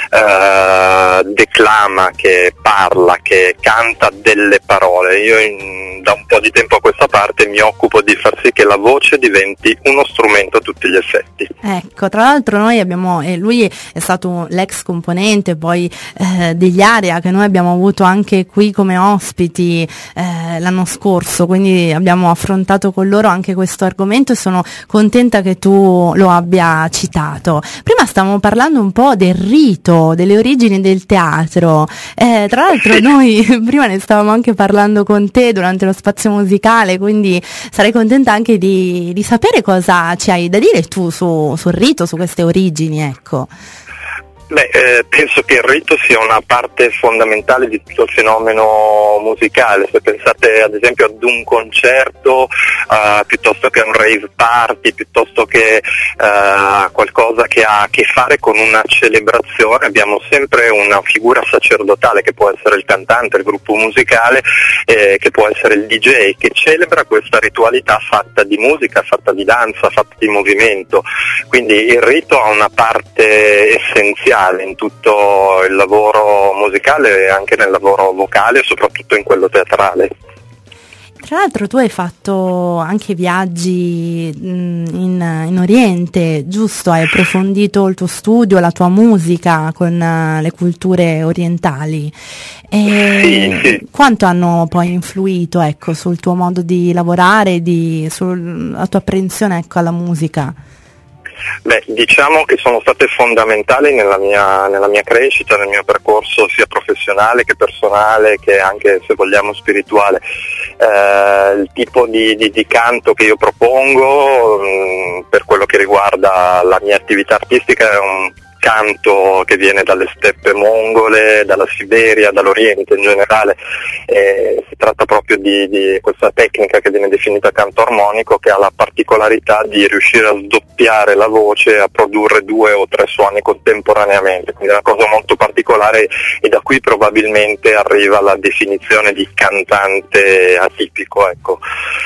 Speaker 5: eh, declama, che parla, che canta delle parole. Io in, da un po' di tempo a questa parte mi occupo di far sì che la voce diventi uno strumento a tutti gli effetti.
Speaker 1: Ecco, tra l'altro noi abbiamo, e lui è stato l'ex componente poi eh, degli Area, che noi abbiamo avuto anche qui come ospiti eh, l'anno scorso, quindi abbiamo affrontato con loro anche questo argomento e sono contenta che tu lo abbia citato. Prima stavamo parlando un po' del rito, delle origini del teatro, eh, tra l'altro noi prima ne stavamo anche parlando con te durante lo spazio musicale, quindi sarei contenta anche di, di sapere cosa ci hai da dire tu su, sul rito, su queste origini, ecco.
Speaker 5: Beh, eh, penso che il rito sia una parte fondamentale di tutto il fenomeno musicale. Se pensate ad esempio ad un concerto uh, piuttosto che a un rave party, piuttosto che uh, qualcosa che ha a che fare con una celebrazione, abbiamo sempre una figura sacerdotale che può essere il cantante, il gruppo musicale, eh, che può essere il D J, che celebra questa ritualità fatta di musica, fatta di danza, fatta di movimento. Quindi il rito ha una parte essenziale in tutto il lavoro musicale e anche nel lavoro vocale, soprattutto in quello teatrale.
Speaker 1: Tra l'altro tu hai fatto anche viaggi in, in Oriente, giusto? Hai approfondito il tuo studio, la tua musica con uh, le culture orientali. E
Speaker 5: sì, sì.
Speaker 1: Quanto hanno poi influito, ecco, sul tuo modo di lavorare, di, sulla tua apprensione, ecco, alla musica?
Speaker 5: Beh, diciamo che sono state fondamentali nella mia, nella mia crescita, nel mio percorso sia professionale che personale, che anche, se vogliamo, spirituale. Eh, il tipo di, di, di canto che io propongo mh, per quello che riguarda la mia attività artistica è un canto che viene dalle steppe mongole, dalla Siberia, dall'Oriente in generale. Eh, si tratta proprio di, di questa tecnica che viene definita canto armonico, che ha la particolarità di riuscire a sdoppiare la voce, a produrre due o tre suoni contemporaneamente, quindi è una cosa molto particolare, e da qui probabilmente arriva la definizione di cantante atipico, ecco.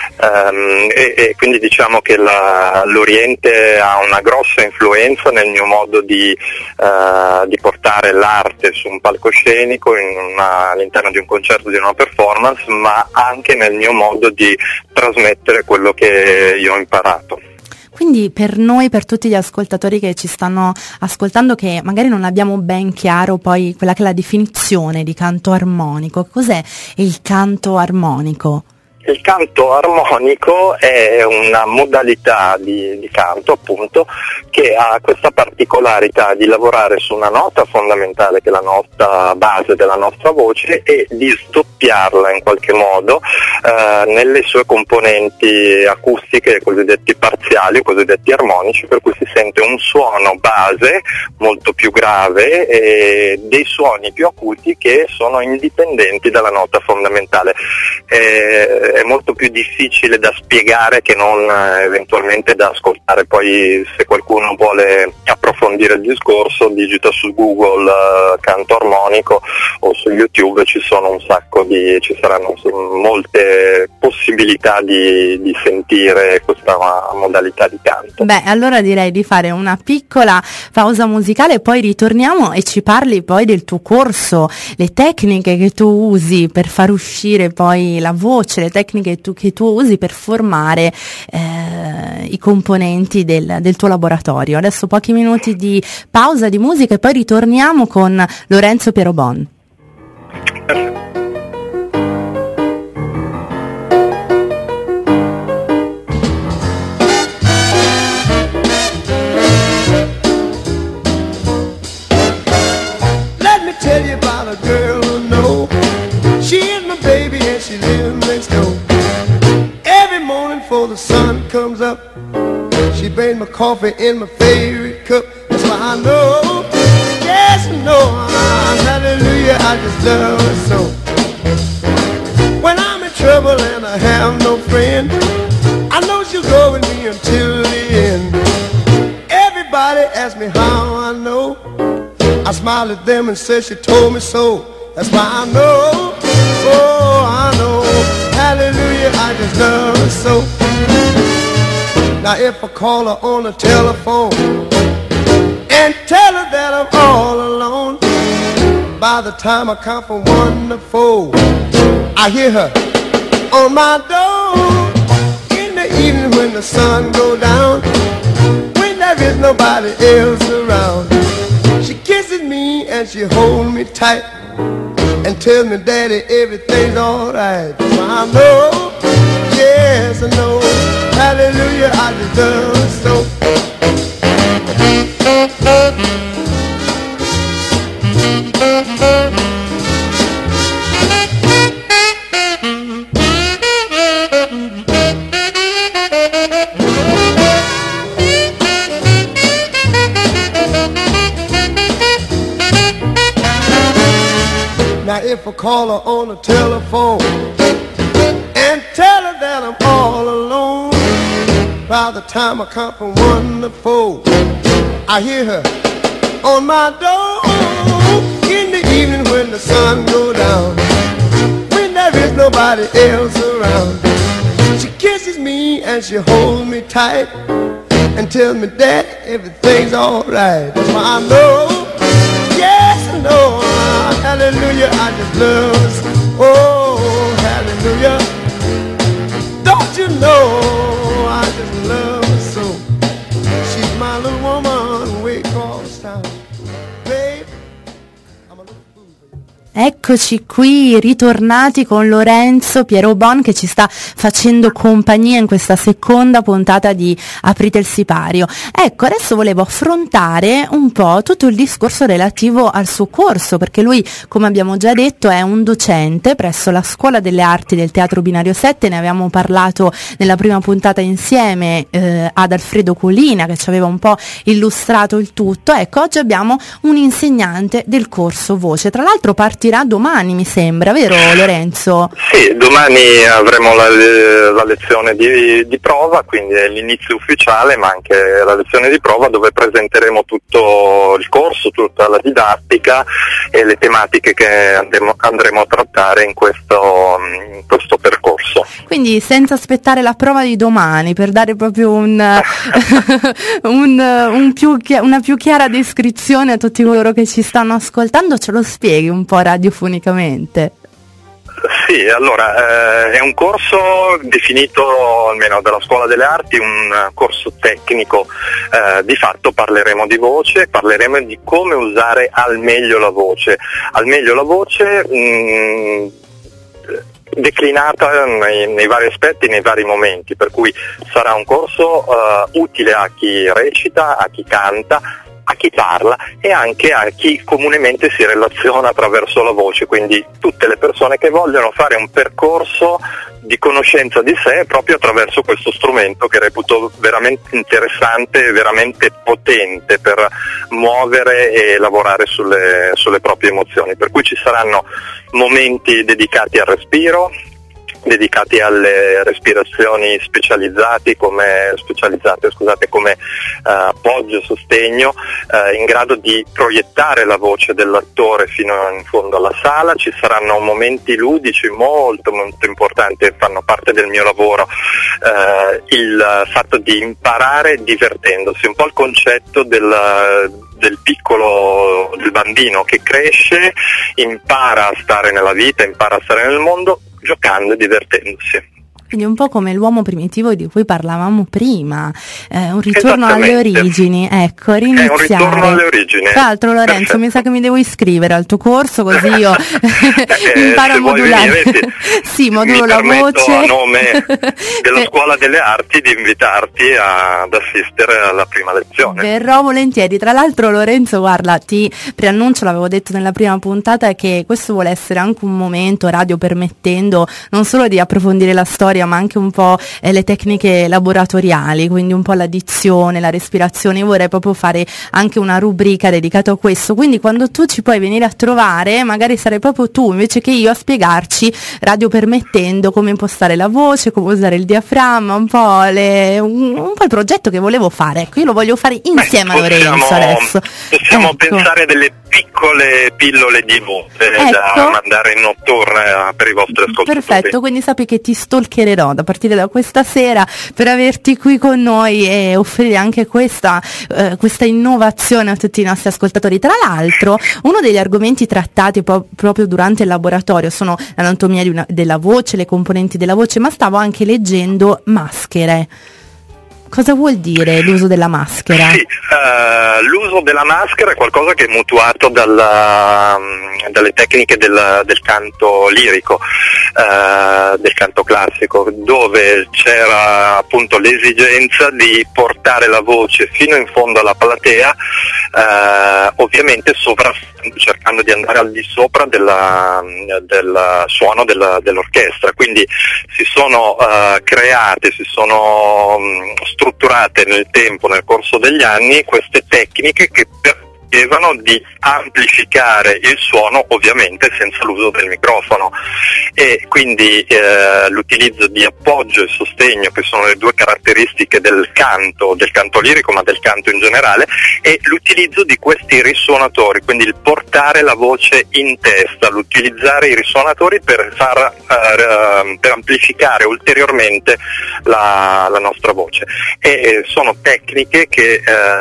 Speaker 5: Um, e, e quindi diciamo che la, l'Oriente ha una grossa influenza nel mio modo di Uh, di portare l'arte su un palcoscenico, in una, all'interno di un concerto, di una performance, ma anche nel mio modo di trasmettere quello che io ho imparato.
Speaker 1: Quindi per noi, per tutti gli ascoltatori che ci stanno ascoltando, che magari non abbiamo ben chiaro poi quella che è la definizione di canto armonico, cos'è il canto armonico?
Speaker 5: Il canto armonico è una modalità di, di canto, appunto, che ha questa particolarità di lavorare su una nota fondamentale, che è la nota base della nostra voce, e di sdoppiarla in qualche modo eh, nelle sue componenti acustiche, i cosiddetti parziali, i cosiddetti armonici, per cui si sente un suono base molto più grave e dei suoni più acuti che sono indipendenti dalla nota fondamentale. Eh, eh, è molto più difficile da spiegare che non eh, eventualmente da ascoltare. Poi se qualcuno vuole approfondire il discorso digita su Google eh, canto armonico o su YouTube, ci sono un sacco di, ci saranno molte possibilità di, di sentire questa modalità di canto.
Speaker 1: Beh, allora direi di fare una piccola pausa musicale, poi ritorniamo e ci parli poi del tuo corso, le tecniche che tu usi per far uscire poi la voce, le tecniche che tu, che tu usi per formare eh, i componenti del, del tuo laboratorio. Adesso pochi minuti di pausa di musica e poi ritorniamo con Lorenzo Pierobon.
Speaker 3: Tell you about a girl who know she is my baby and she lives next door. Every morning before the sun comes up, she brings my coffee in my favorite cup. That's why I know, yes I know, hallelujah, I just love her so. When I'm in trouble and I have no friend, I know she'll go with me until the end. Everybody asks me how I know, I smile at them and say she told me so. That's why I know, oh I know, hallelujah, I just love her so. Now if I call her on the telephone and tell her that I'm all alone, by the time I count from one to four, I hear her on my door. In the evening when the sun goes down, when there is nobody else around, she kisses me and she holds me tight and tells me, Daddy, everything's alright. So I know, yes I know, hallelujah, I just love her so. Now if I call her on the telephone and tell her that I'm all alone, by the time I count from one to four, I hear her on my door. In the evening when the sun goes down, when there is nobody else around, she kisses me and she holds me tight and tells me that everything's alright. That's why I know, yes I know, hallelujah, I just love her. Oh, hallelujah, don't you know, I just love her so. She's my little woman, way across town. Babe, I'm a little fool for you.
Speaker 1: Eccoci qui, ritornati con Lorenzo Pierobon che ci sta facendo compagnia in questa seconda puntata di Aprite il Sipario. Ecco, adesso volevo affrontare un po' tutto il discorso relativo al suo corso, perché lui, come abbiamo già detto, è un docente presso la Scuola delle Arti del Teatro Binario sette, ne avevamo parlato nella prima puntata insieme eh, ad Alfredo Colina che ci aveva un po' illustrato il tutto. Ecco, oggi abbiamo un insegnante del corso voce, tra l'altro partirà domani mi sembra, vero Lorenzo?
Speaker 5: Sì, domani avremo la, la lezione di, di prova, quindi è l'inizio ufficiale, ma anche la lezione di prova dove presenteremo tutto il corso, tutta la didattica e le tematiche che andremo, andremo a trattare in questo, in questo percorso.
Speaker 1: Quindi senza aspettare la prova di domani, per dare proprio un, un, un più, una più chiara descrizione a tutti coloro che ci stanno ascoltando, ce lo spieghi un po' radiofonicamente?
Speaker 5: Sì, allora eh, è un corso definito, almeno dalla Scuola delle Arti, un corso tecnico. Eh, di fatto parleremo di voce, parleremo di come usare al meglio la voce. Al meglio la voce mh, declinata nei, nei vari aspetti, nei vari momenti, per cui sarà un corso eh, utile a chi recita, a chi canta, a chi parla e anche a chi comunemente si relaziona attraverso la voce, quindi tutte le persone che vogliono fare un percorso di conoscenza di sé proprio attraverso questo strumento che reputo veramente interessante e veramente potente per muovere e lavorare sulle, sulle proprie emozioni, per cui ci saranno momenti dedicati al respiro, dedicati alle respirazioni specializzati come, specializzate, scusate, come eh, appoggio e sostegno, eh, in grado di proiettare la voce dell'attore fino in fondo alla sala. Ci saranno momenti ludici molto molto importanti e fanno parte del mio lavoro, eh, il fatto di imparare divertendosi, un po' il concetto del del piccolo, del bambino che cresce, impara a stare nella vita, impara a stare nel mondo giocando e divertendosi.
Speaker 1: Quindi un po' come l'uomo primitivo di cui parlavamo prima, eh, un ritorno alle origini, ecco, riniziare.
Speaker 5: È un ritorno alle origini.
Speaker 1: Tra l'altro Lorenzo, perfetto, mi sa che mi devo iscrivere al tuo corso così io eh, imparo a modulare. Venire, sì, modulo la voce.
Speaker 5: A nome della Scuola delle Arti di invitarti a, ad assistere alla prima lezione.
Speaker 1: Verrò volentieri. Tra l'altro Lorenzo, guarda, ti preannuncio, l'avevo detto nella prima puntata, che questo vuole essere anche un momento, radio permettendo, non solo di approfondire la storia, ma anche un po' eh, le tecniche laboratoriali, quindi un po' la dizione, la respirazione. Io vorrei proprio fare anche una rubrica dedicata a questo, quindi quando tu ci puoi venire a trovare, magari sarai proprio tu invece che io a spiegarci, radio permettendo, come impostare la voce, come usare il diaframma, un po', le, un, un po' il progetto che volevo fare. Ecco, io lo voglio fare insieme a Lorenzo adesso.
Speaker 5: Possiamo
Speaker 1: ecco.
Speaker 5: pensare delle piccole pillole di voce, ecco, da mandare in notturna per i vostri ascoltatori.
Speaker 1: Perfetto, quindi sappi che ti stalkerò da partire da questa sera per averti qui con noi e offrire anche questa, eh, questa innovazione a tutti i nostri ascoltatori. Tra l'altro, uno degli argomenti trattati po- proprio durante il laboratorio sono l'anatomia di una, della voce, le componenti della voce, ma stavo anche leggendo maschere. Cosa vuol dire l'uso della maschera?
Speaker 5: Sì, uh, l'uso della maschera è qualcosa che è mutuato dalla, dalle tecniche del, del canto lirico, uh, del canto classico, dove c'era appunto l'esigenza di portare la voce fino in fondo alla platea, uh, ovviamente sovraffondando, cercando di andare al di sopra della, del suono della, dell'orchestra. Quindi si sono uh, create, si sono um, strutturate nel tempo, nel corso degli anni, queste tecniche che permettevano di amplificare il suono, ovviamente senza l'uso del microfono, e quindi eh, l'utilizzo di appoggio e sostegno, che sono le due caratteristiche del canto, del canto lirico ma del canto in generale, e l'utilizzo di questi risuonatori, quindi il portare la voce in testa, l'utilizzare i risuonatori per far eh, per amplificare ulteriormente la, la nostra voce. E eh, sono tecniche che,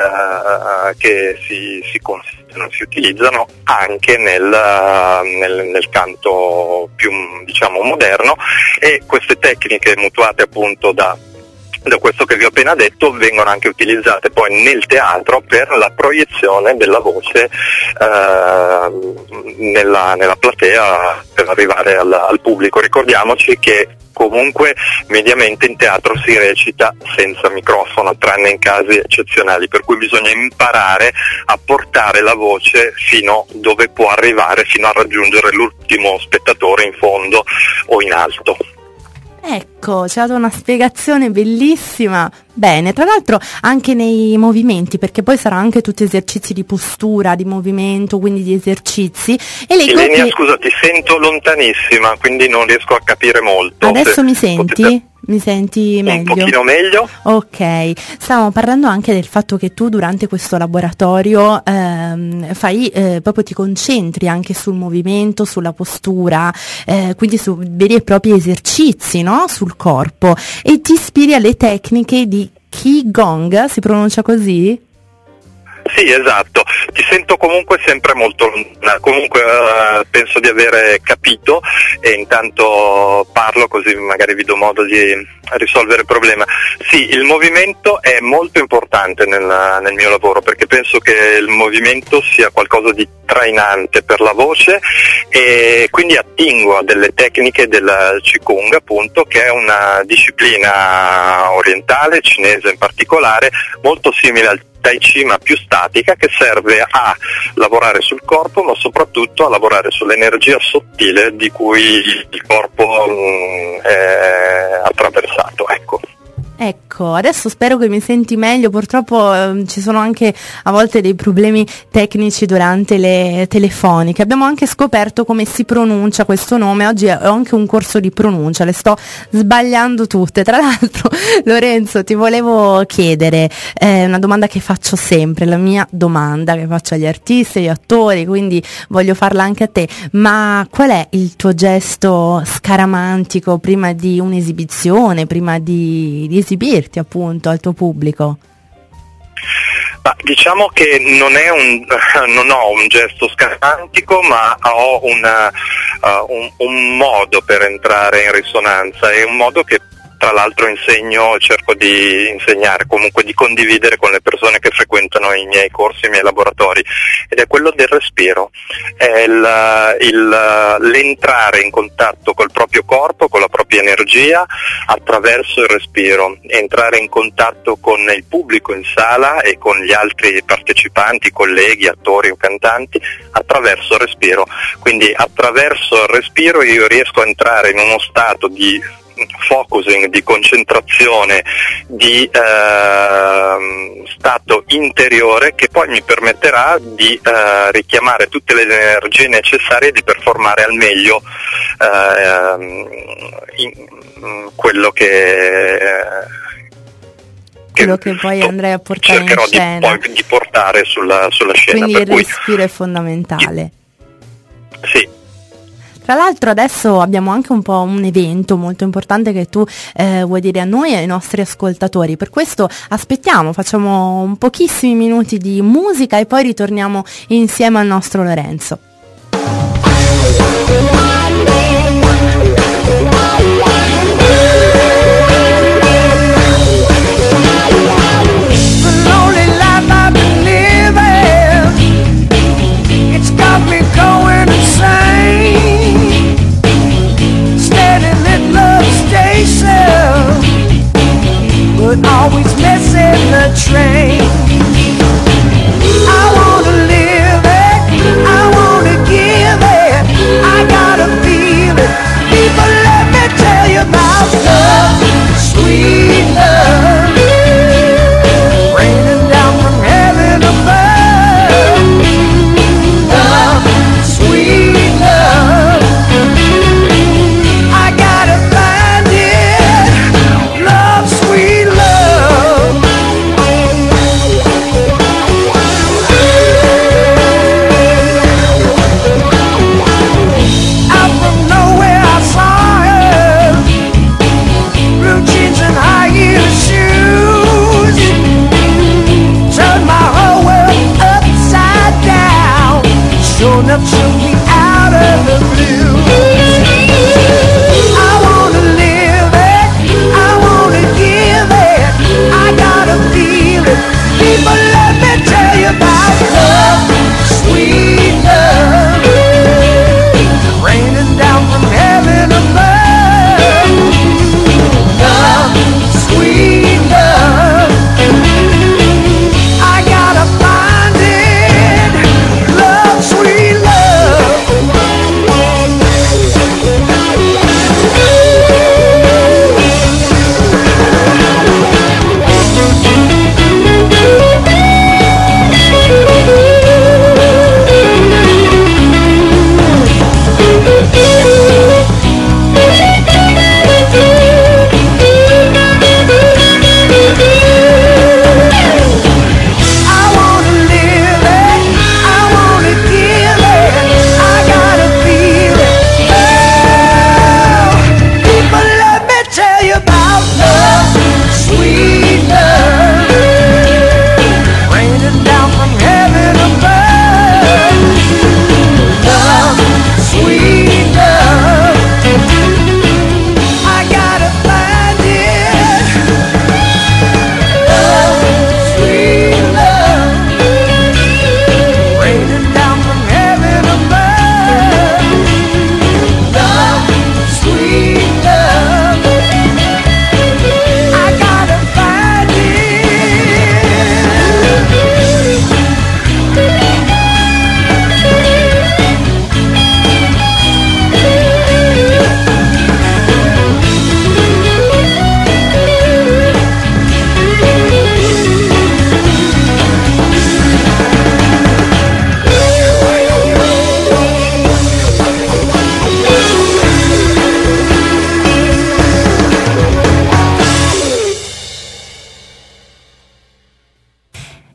Speaker 5: eh, che si, si considerano, si utilizzano anche nel, nel, nel canto più, diciamo, moderno, e queste tecniche mutuate appunto da da questo che vi ho appena detto vengono anche utilizzate poi nel teatro per la proiezione della voce eh, nella, nella platea per arrivare al, al pubblico. Ricordiamoci che comunque mediamente in teatro si recita senza microfono, tranne in casi eccezionali, per cui bisogna imparare a portare la voce fino dove può arrivare, fino a raggiungere l'ultimo spettatore in fondo o in alto.
Speaker 1: Ecco, ci ha dato una spiegazione bellissima. Bene, tra l'altro anche nei movimenti, perché poi sarà anche tutti esercizi di postura, di movimento, quindi di esercizi. E leggo
Speaker 5: Ilenia,
Speaker 1: che...
Speaker 5: scusa, ti sento lontanissima, quindi non riesco a capire molto.
Speaker 1: Adesso
Speaker 5: Se
Speaker 1: mi senti?
Speaker 5: potete...
Speaker 1: Mi senti meglio?
Speaker 5: Un pochino meglio.
Speaker 1: Ok, stavamo parlando anche del fatto che tu durante questo laboratorio ehm, fai eh, proprio ti concentri anche sul movimento, sulla postura, eh, quindi su veri e propri esercizi, no? Sul corpo, e ti ispiri alle tecniche di Qigong, si pronuncia così?
Speaker 5: Sì, esatto, ti sento comunque sempre molto lontana, comunque uh, penso di avere capito, e intanto parlo così magari vi do modo di risolvere il problema. Sì, il movimento è molto importante nel, nel mio lavoro, perché penso che il movimento sia qualcosa di trainante per la voce, e quindi attingo a delle tecniche del Qigong, appunto, che è una disciplina orientale, cinese in particolare, molto simile al Tai Chi ma più statica, che serve a lavorare sul corpo ma soprattutto a lavorare sull'energia sottile di cui il corpo mh, è attraversato, ecco.
Speaker 1: Ecco, adesso spero che mi senti meglio, purtroppo eh, ci sono anche a volte dei problemi tecnici durante le telefoniche. Abbiamo anche scoperto come si pronuncia questo nome, oggi ho anche un corso di pronuncia, le sto sbagliando tutte. Tra l'altro, Lorenzo, ti volevo chiedere eh, una domanda che faccio sempre, la mia domanda che faccio agli artisti, agli attori, quindi voglio farla anche a te, ma qual è il tuo gesto scaramantico prima di un'esibizione, prima di, di esibirti appunto al tuo pubblico?
Speaker 5: Ma diciamo che non è un non ho un gesto scaramantico, ma ho una, uh, un, un modo per entrare in risonanza, è un modo che tra l'altro insegno, cerco di insegnare, comunque di condividere con le persone che frequentano i miei corsi, i miei laboratori, ed è quello del respiro, è il, il, l'entrare in contatto col proprio corpo, con la propria energia attraverso il respiro, entrare in contatto con il pubblico in sala e con gli altri partecipanti, colleghi, attori o cantanti attraverso il respiro. Quindi attraverso il respiro io riesco a entrare in uno stato di focusing, di concentrazione, di eh, stato interiore che poi mi permetterà di eh, richiamare tutte le energie necessarie di performare al meglio eh, in, in quello che
Speaker 1: quello che poi andrei a portare in scena,
Speaker 5: cercherò di, di portare sulla, sulla scena.
Speaker 1: Quindi
Speaker 5: per
Speaker 1: il
Speaker 5: cui,
Speaker 1: respiro è fondamentale.
Speaker 5: Sì.
Speaker 1: Tra l'altro adesso abbiamo anche un po' un evento molto importante che tu eh, vuoi dire a noi e ai nostri ascoltatori. Per questo aspettiamo, facciamo un pochissimi minuti di musica e poi ritorniamo insieme al nostro Lorenzo.
Speaker 6: But always missing the train. I wanna live it, I wanna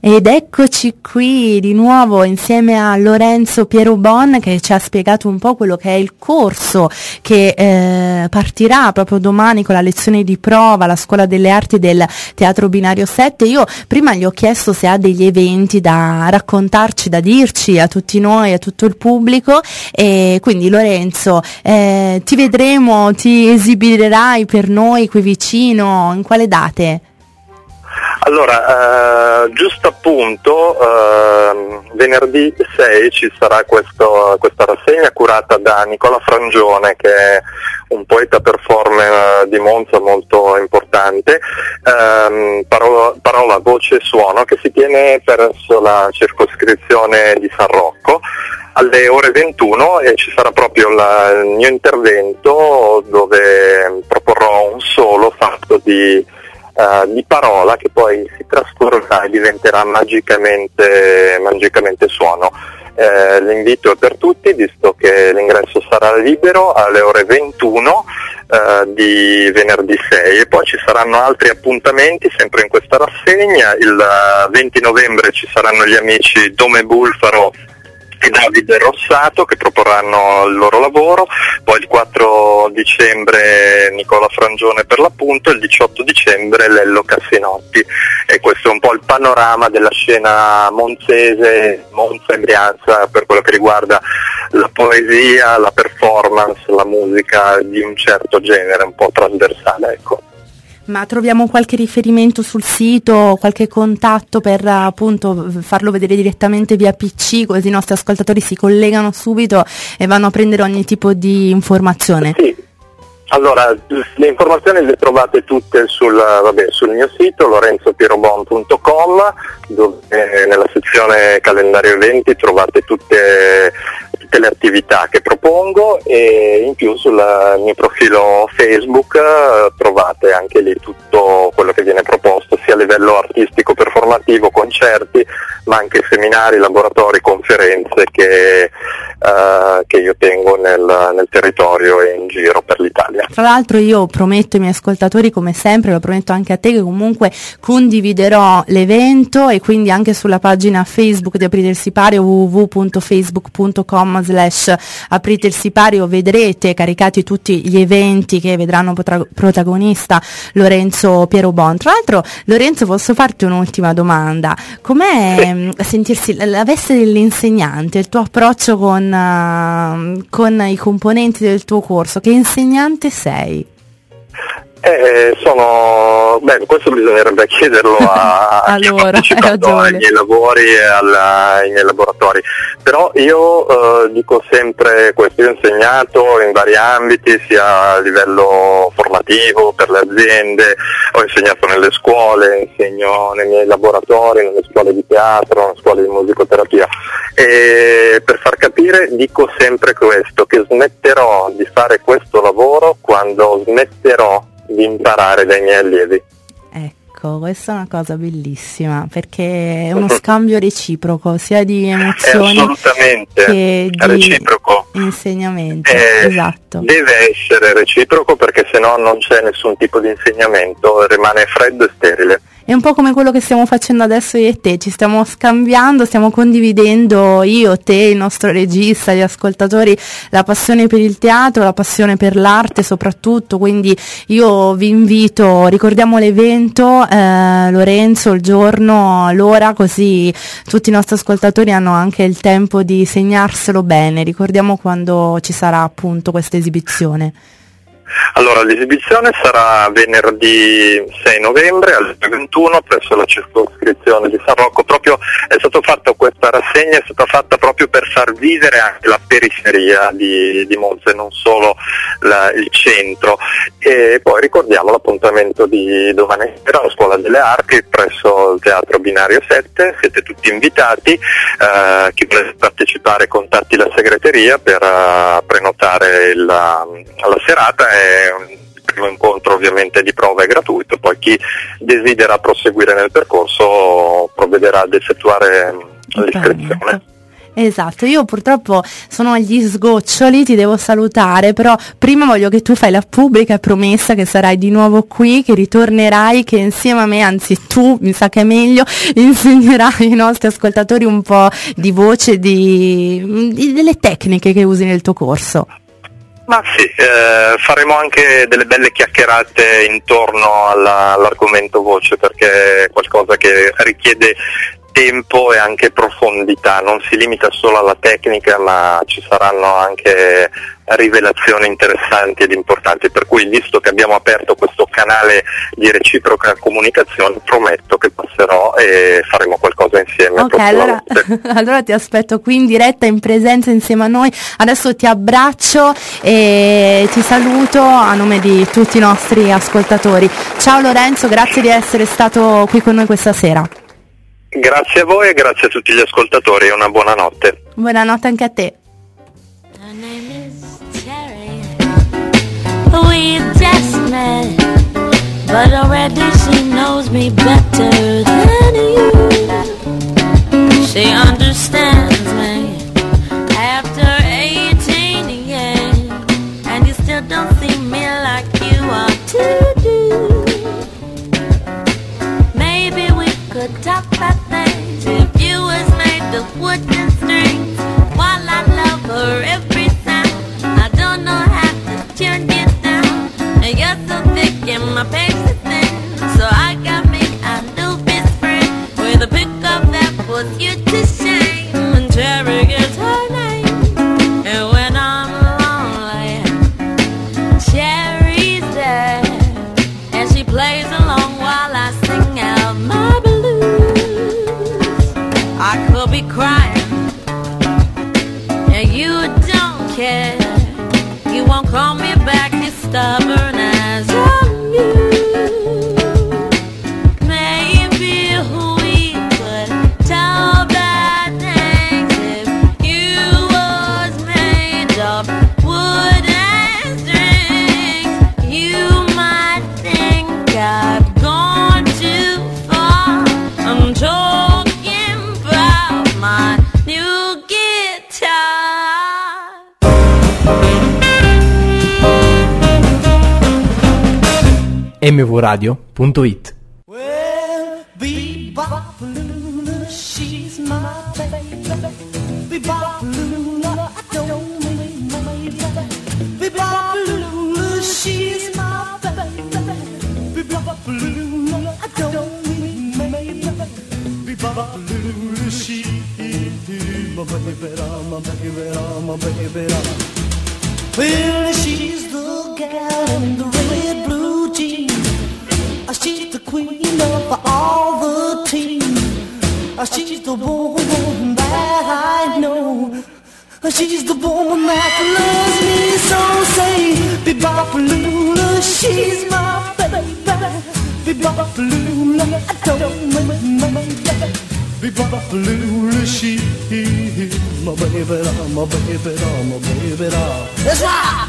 Speaker 1: Ed eccoci qui di nuovo insieme a Lorenzo Piero Bon, che ci ha spiegato un po' quello che è il corso che eh, partirà proprio domani con la lezione di prova alla Scuola delle Arti del Teatro Binario sette. Io prima gli ho chiesto se ha degli eventi da raccontarci, da dirci a tutti noi, a tutto il pubblico, e quindi Lorenzo, eh, ti vedremo, ti esibirai per noi qui vicino, in quale date?
Speaker 5: Allora, eh, giusto appunto, eh, venerdì sei ci sarà questo, questa rassegna curata da Nicola Frangione, che è un poeta performer di Monza molto importante, ehm, parola, parola, voce e suono, che si tiene presso la circoscrizione di San Rocco alle ore ventuno, e ci sarà proprio la, il mio intervento dove proporrò un solo fatto di Uh, di parola che poi si trasformerà e diventerà magicamente, magicamente suono. Eh, l'invito è per tutti, visto che l'ingresso sarà libero alle ore ventuno uh, di venerdì sei, e poi ci saranno altri appuntamenti sempre in questa rassegna. Il uh, venti novembre ci saranno gli amici Dome Bulfaro e Davide Rossato che proporranno il loro lavoro, poi il quattro dicembre Nicola Frangione per l'appunto, il diciotto dicembre Lello Cassinotti, e questo è un po' il panorama della scena monzese, Monza e Brianza, per quello che riguarda la poesia, la performance, la musica di un certo genere, un po' trasversale, ecco.
Speaker 1: Ma troviamo qualche riferimento sul sito, qualche contatto per appunto farlo vedere direttamente via P C, così i nostri ascoltatori si collegano subito e vanno a prendere ogni tipo di informazione?
Speaker 5: Sì, allora le informazioni le trovate tutte sul, vabbè, sul mio sito lorenzo pierobon punto com, dove nella sezione calendario eventi trovate tutte tutte le attività che propongo, e in più sul mio profilo Facebook eh, trovate anche lì tutto quello che viene proposto, sia a livello artistico, performativo, concerti, ma anche seminari, laboratori, conferenze che, eh, che io tengo nel, nel territorio e in giro per l'Italia.
Speaker 1: Tra l'altro io prometto ai miei ascoltatori, come sempre, lo prometto anche a te, che comunque condividerò l'evento, e quindi anche sulla pagina Facebook di Aprite il Sipario, w w w punto facebook punto com slash Aprite il Sipario, vedrete caricati tutti gli eventi che vedranno potra- protagonista Lorenzo Piero Bon. Tra l'altro, Lorenzo, posso farti un'ultima domanda? Com'è sì. sentirsi la veste dell'insegnante, il tuo approccio con, uh, con i componenti del tuo corso? Che insegnante sei?
Speaker 5: Eh, sono, beh, questo bisognerebbe chiederlo a, a chi
Speaker 1: allora,
Speaker 5: ha partecipato ai miei lavori e alla, ai miei laboratori, però io eh, dico sempre questo: io ho insegnato in vari ambiti, sia a livello formativo per le aziende, ho insegnato nelle scuole, insegno nei miei laboratori, nelle scuole di teatro, nelle scuole di musicoterapia, e per far capire dico sempre questo, che smetterò di fare questo lavoro quando smetterò di imparare dai miei allievi.
Speaker 1: Ecco, questa è una cosa bellissima, perché è uno scambio reciproco, sia di emozioni
Speaker 5: assolutamente
Speaker 1: che di
Speaker 5: reciproco.
Speaker 1: insegnamento.
Speaker 5: Eh,
Speaker 1: esatto.
Speaker 5: Deve essere reciproco, perché se no non c'è nessun tipo di insegnamento, rimane freddo e sterile.
Speaker 1: È un po' come quello che stiamo facendo adesso io e te, ci stiamo scambiando, stiamo condividendo, io, te, il nostro regista, gli ascoltatori, la passione per il teatro, la passione per l'arte soprattutto, quindi io vi invito, ricordiamo l'evento, eh, Lorenzo, il giorno, l'ora, così tutti i nostri ascoltatori hanno anche il tempo di segnarselo bene, ricordiamo quando ci sarà appunto questa esibizione.
Speaker 5: Allora, l'esibizione sarà venerdì sei novembre alle ventuno presso la circoscrizione di San Rocco. Proprio è stato fatto questa rassegna, è stata fatta proprio per far vivere anche la periferia di, di Monza e non solo la, il centro. E poi ricordiamo l'appuntamento di domani sera alla Scuola delle Arti presso il Teatro Binario sette. Siete tutti invitati, eh, chi vuole partecipare contatti la segreteria per uh, prenotare il, la, la serata. È un primo incontro ovviamente di prova è gratuito, poi chi desidera proseguire nel percorso provvederà ad effettuare l'iscrizione.
Speaker 1: Esatto, io purtroppo sono agli sgoccioli, ti devo salutare, però prima voglio che tu fai la pubblica promessa che sarai di nuovo qui, che ritornerai, che insieme a me, anzi tu, mi sa che è meglio, insegnerai ai nostri ascoltatori un po' di voce, di, di delle tecniche che usi nel tuo corso.
Speaker 5: Ma sì, eh, faremo anche delle belle chiacchierate intorno alla, all'argomento voce, perché è qualcosa che richiede tempo e anche profondità, non si limita solo alla tecnica, ma ci saranno anche rivelazioni interessanti ed importanti, per cui visto che abbiamo aperto questo canale di reciproca comunicazione, prometto che passerò e faremo qualcosa insieme.
Speaker 1: Ok, allora, allora ti aspetto qui in diretta, in presenza insieme a noi. Adesso ti abbraccio e ti saluto a nome di tutti i nostri ascoltatori. Ciao Lorenzo, grazie di essere stato qui con noi questa sera.
Speaker 5: Grazie a voi e grazie a tutti gli ascoltatori e una buona notte.
Speaker 1: Buonanotte anche a te.
Speaker 7: We just met, but already she knows me better than you. She understands me after eighteen years, and you still don't see me like you are to do. Maybe we could talk about things if you was made of wood and strings, while I love her every sound. I don't know how to turn you down, and you're so thick and my patience thin, so I got me a new best friend with a pickup that puts you to shame, and Cherry is her name. And when I'm lonely, Cherry's there, and she plays along while I sing out my blues. I could be crying, and you don't care. You won't call me back, you're stubborn as I'm you. Maybe we could talk about things if you was made of wood and strings. You might think I've gone too far. I'm talking about my new guitar.
Speaker 8: M V radio punto it.
Speaker 6: Well, Bebop-a-lula, she's my baby. Bebop-a-lula, I don't mean my baby. Bebop-a-lula, she's my baby. Bebop-a-lula, I don't mean my baby. Bebop-a-lula, she's my baby, my baby, my baby. Well, she's the gal in the red blue jeans. She's the queen of all the team. She's the woman that I know. She's the woman that loves me so. Say, Bebop-a-lula, she's my baby. Bebop-a-lula, I don't mean my baby. Bebop-a-lula, she's my baby, my baby, my baby. Let's rock!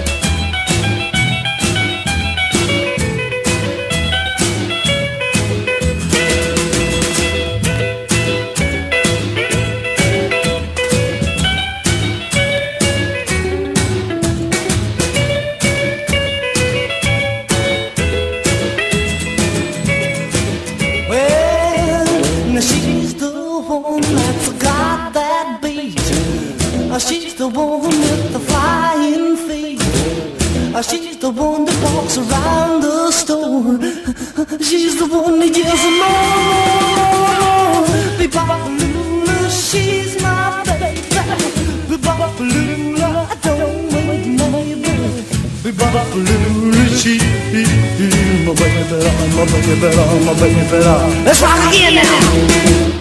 Speaker 6: She's the one with the flying feet. She's the one that walks around the store. She's the one that yells more. Bebop-a-lula, she's my baby. Bebop-a-lula, I don't wait, baby. Bebop-a-lula, she's my baby, my baby, my baby. Let's rock again now.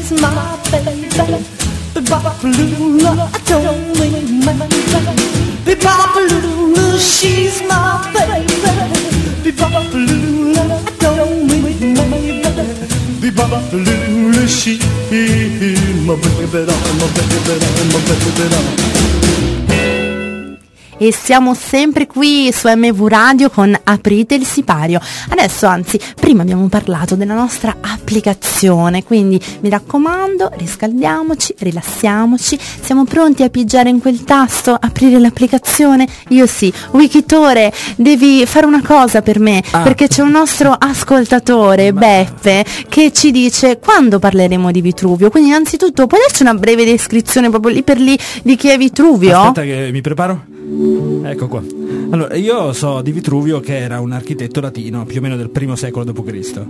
Speaker 6: Bebop-a-lula, I don't mean my baby. Be-bop-a-lula, she's my baby. Be-bop-a-lula, don't make me baby. Be-bop-a-lula, she's my baby, my baby, my baby.
Speaker 1: E siamo sempre qui su M V Radio con Aprite il Sipario. Adesso, anzi, prima abbiamo parlato della nostra applicazione, quindi mi raccomando, riscaldiamoci, rilassiamoci, siamo pronti a pigiare in quel tasto, aprire l'applicazione? Io sì. Wikitore, devi fare una cosa per me, ah. perché c'è un nostro ascoltatore, Beppe, che ci dice quando parleremo di Vitruvio. Quindi innanzitutto puoi darci una breve descrizione proprio lì per lì di chi è Vitruvio?
Speaker 2: Aspetta che mi preparo. Ecco qua. Allora, io so di Vitruvio che era un architetto latino, più o meno del primo secolo dopo Cristo.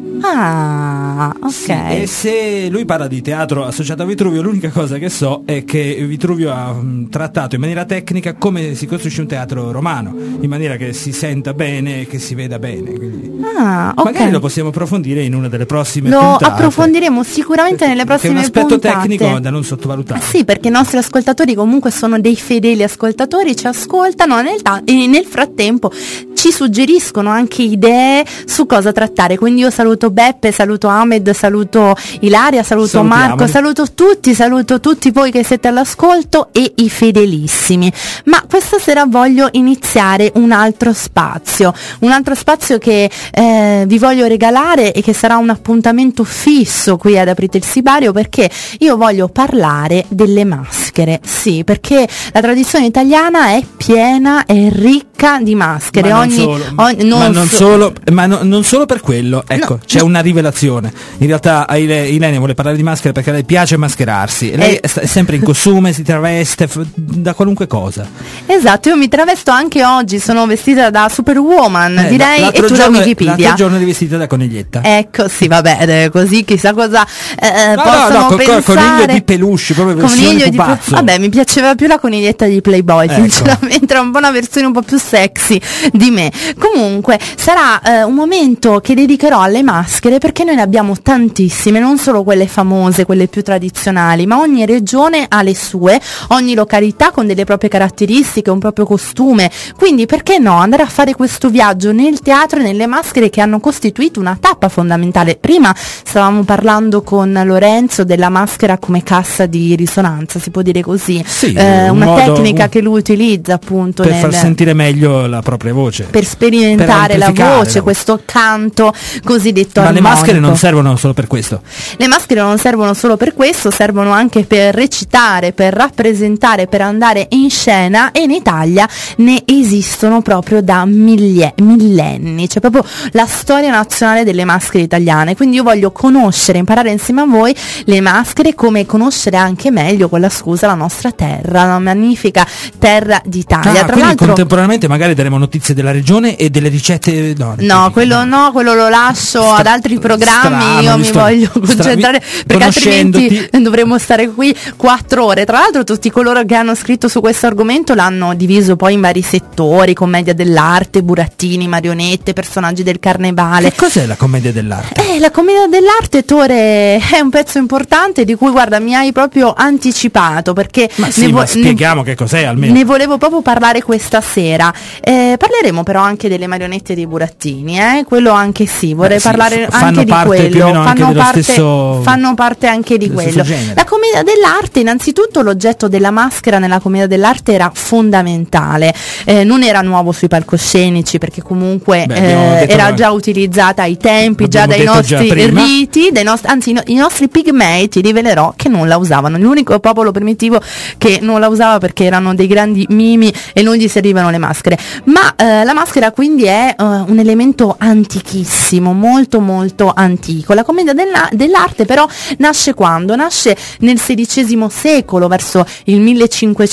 Speaker 1: Ah, ok.
Speaker 2: Sì, e se lui parla di teatro associato a Vitruvio, l'unica cosa che so è che Vitruvio ha um, trattato in maniera tecnica come si costruisce un teatro romano, in maniera che si senta bene e che si veda bene. Quindi
Speaker 1: ah, ok.
Speaker 2: Magari lo possiamo approfondire in una delle prossime
Speaker 1: lo
Speaker 2: puntate.
Speaker 1: Lo approfondiremo sicuramente nelle prossime puntate.
Speaker 2: È un aspetto puntate. tecnico da non sottovalutare.
Speaker 1: Ah, sì, perché i nostri ascoltatori comunque sono dei fedeli ascoltatori, ci ascoltano nel, ta- e nel frattempo ci suggeriscono anche idee su cosa trattare. Quindi io saluto Beppe, saluto Ahmed, saluto Ilaria, saluto
Speaker 2: Salutiamo.
Speaker 1: Marco, saluto tutti, saluto tutti voi che siete all'ascolto e i fedelissimi. Ma questa sera voglio iniziare un altro spazio, un altro spazio che eh, vi voglio regalare e che sarà un appuntamento fisso qui ad Aprite il Sipario, perché io voglio parlare delle maschere. Sì, perché la tradizione italiana è piena e ricca di maschere.
Speaker 2: Ma
Speaker 1: ogni,
Speaker 2: non solo,
Speaker 1: ogni, non
Speaker 2: ma, non
Speaker 1: so-
Speaker 2: solo, ma no, non solo per quello, ecco,
Speaker 1: No,
Speaker 2: c'è
Speaker 1: no.
Speaker 2: una rivelazione. In realtà Ile- Ilenia vuole parlare di maschere perché a lei piace mascherarsi. Lei
Speaker 1: Eh.
Speaker 2: è, sta- è sempre in costume, si traveste f- da qualunque cosa.
Speaker 1: Esatto, io mi travesto anche oggi, sono vestita da Superwoman,
Speaker 2: Eh,
Speaker 1: direi, e
Speaker 2: l'altro
Speaker 1: tu da
Speaker 2: giorno-
Speaker 1: Wikipedia.
Speaker 2: L'altro giorno eri vestita da coniglietta.
Speaker 1: Ecco, sì, vabbè, eh, così chissà cosa eh,
Speaker 2: No,
Speaker 1: possono
Speaker 2: no, no, co- co-
Speaker 1: pensare.
Speaker 2: coniglio di peluche, proprio versione
Speaker 1: Coniglio di
Speaker 2: pupazzo.
Speaker 1: Vabbè, mi piaceva più la coniglietta di Playboy,
Speaker 2: Ecco.
Speaker 1: sinceramente, era un po' una versione un po' più sexy di me. Comunque, sarà eh, un momento che dedicherò alle maschere, perché noi ne abbiamo tantissime, non solo quelle famose, quelle più tradizionali, ma ogni regione ha le sue, ogni località con delle proprie caratteristiche, un proprio costume. Quindi, perché no, andare a fare questo viaggio nel teatro e nelle maschere che hanno costituito una tappa fondamentale. Prima stavamo parlando con Lorenzo della maschera come cassa di risonanza, si può dire così,
Speaker 2: Sì,
Speaker 1: eh,
Speaker 2: un
Speaker 1: una
Speaker 2: modo-
Speaker 1: tecnica che lui utilizza appunto
Speaker 2: Per
Speaker 1: nel,
Speaker 2: far sentire meglio la propria voce.
Speaker 1: per sperimentare
Speaker 2: per
Speaker 1: la
Speaker 2: amplificare
Speaker 1: voce,
Speaker 2: la-
Speaker 1: questo canto cosiddetto
Speaker 2: Ma le
Speaker 1: armonico.
Speaker 2: maschere non servono solo per questo.
Speaker 1: Le maschere non servono solo per questo, servono anche per recitare, per rappresentare, per andare in scena, e in Italia ne esistono proprio da millie- millenni, c'è proprio la storia nazionale delle maschere italiane. Quindi io voglio conoscere, imparare insieme a voi le maschere, come conoscere anche meglio, con la scusa, la nostra terra, la magnifica terra d'Italia.
Speaker 2: Ah,
Speaker 1: Tra
Speaker 2: quindi
Speaker 1: l'altro,
Speaker 2: contemporaneamente magari daremo notizie della regione e delle ricette. No,
Speaker 1: no, quello no, quello lo lascio
Speaker 2: Stra-
Speaker 1: ad altri programmi.
Speaker 2: strano,
Speaker 1: Io mi
Speaker 2: visto-
Speaker 1: voglio
Speaker 2: stra-
Speaker 1: concentrare,
Speaker 2: vi-
Speaker 1: perché altrimenti
Speaker 2: conoscendoti-
Speaker 1: dovremmo stare qui quattro ore. Tra l'altro tutti coloro che hanno scritto su questo argomento l'hanno diviso poi in vari settori: commedia dell'arte, burattini, marionette, personaggi del carnevale.
Speaker 2: Che cos'è la commedia dell'arte?
Speaker 1: Eh, la commedia dell'arte, Tore, è un pezzo importante di cui, guarda, mi hai proprio anticipato, perché
Speaker 2: Ma
Speaker 1: ne
Speaker 2: sì,
Speaker 1: vo-
Speaker 2: ma spieghiamo che cos'è almeno.
Speaker 1: ne volevo proprio parlare questa sera. Eh, parleremo però anche delle marionette dei burattini, eh? Quello anche sì, vorrei
Speaker 2: Beh, sì,
Speaker 1: parlare
Speaker 2: f- fanno
Speaker 1: anche di
Speaker 2: parte più o
Speaker 1: quello.
Speaker 2: meno anche
Speaker 1: Fanno
Speaker 2: dello
Speaker 1: parte,
Speaker 2: stesso-
Speaker 1: fanno parte anche di
Speaker 2: dello
Speaker 1: quello.
Speaker 2: stesso genere.
Speaker 1: La commedia dell'arte, innanzitutto l'oggetto della maschera nella commedia dell'arte era fondamentale, eh, non era nuovo sui palcoscenici, perché comunque
Speaker 2: Beh, abbiamo
Speaker 1: eh,
Speaker 2: detto
Speaker 1: era
Speaker 2: la-
Speaker 1: già utilizzata ai tempi, già
Speaker 2: L'abbiamo
Speaker 1: dai
Speaker 2: detto già
Speaker 1: nostri
Speaker 2: prima.
Speaker 1: riti, dai nost- anzi i no- i nostri pigmei, ti rivelerò che non la usavano, l'unico popolo primitivo che non la usava, perché erano dei grandi mimi e non gli servivano le maschere. Ma eh, la maschera quindi è eh, un elemento antichissimo, molto molto antico. La commedia della- dell'arte però nasce quando? Nasce nel sedicesimo secolo, verso il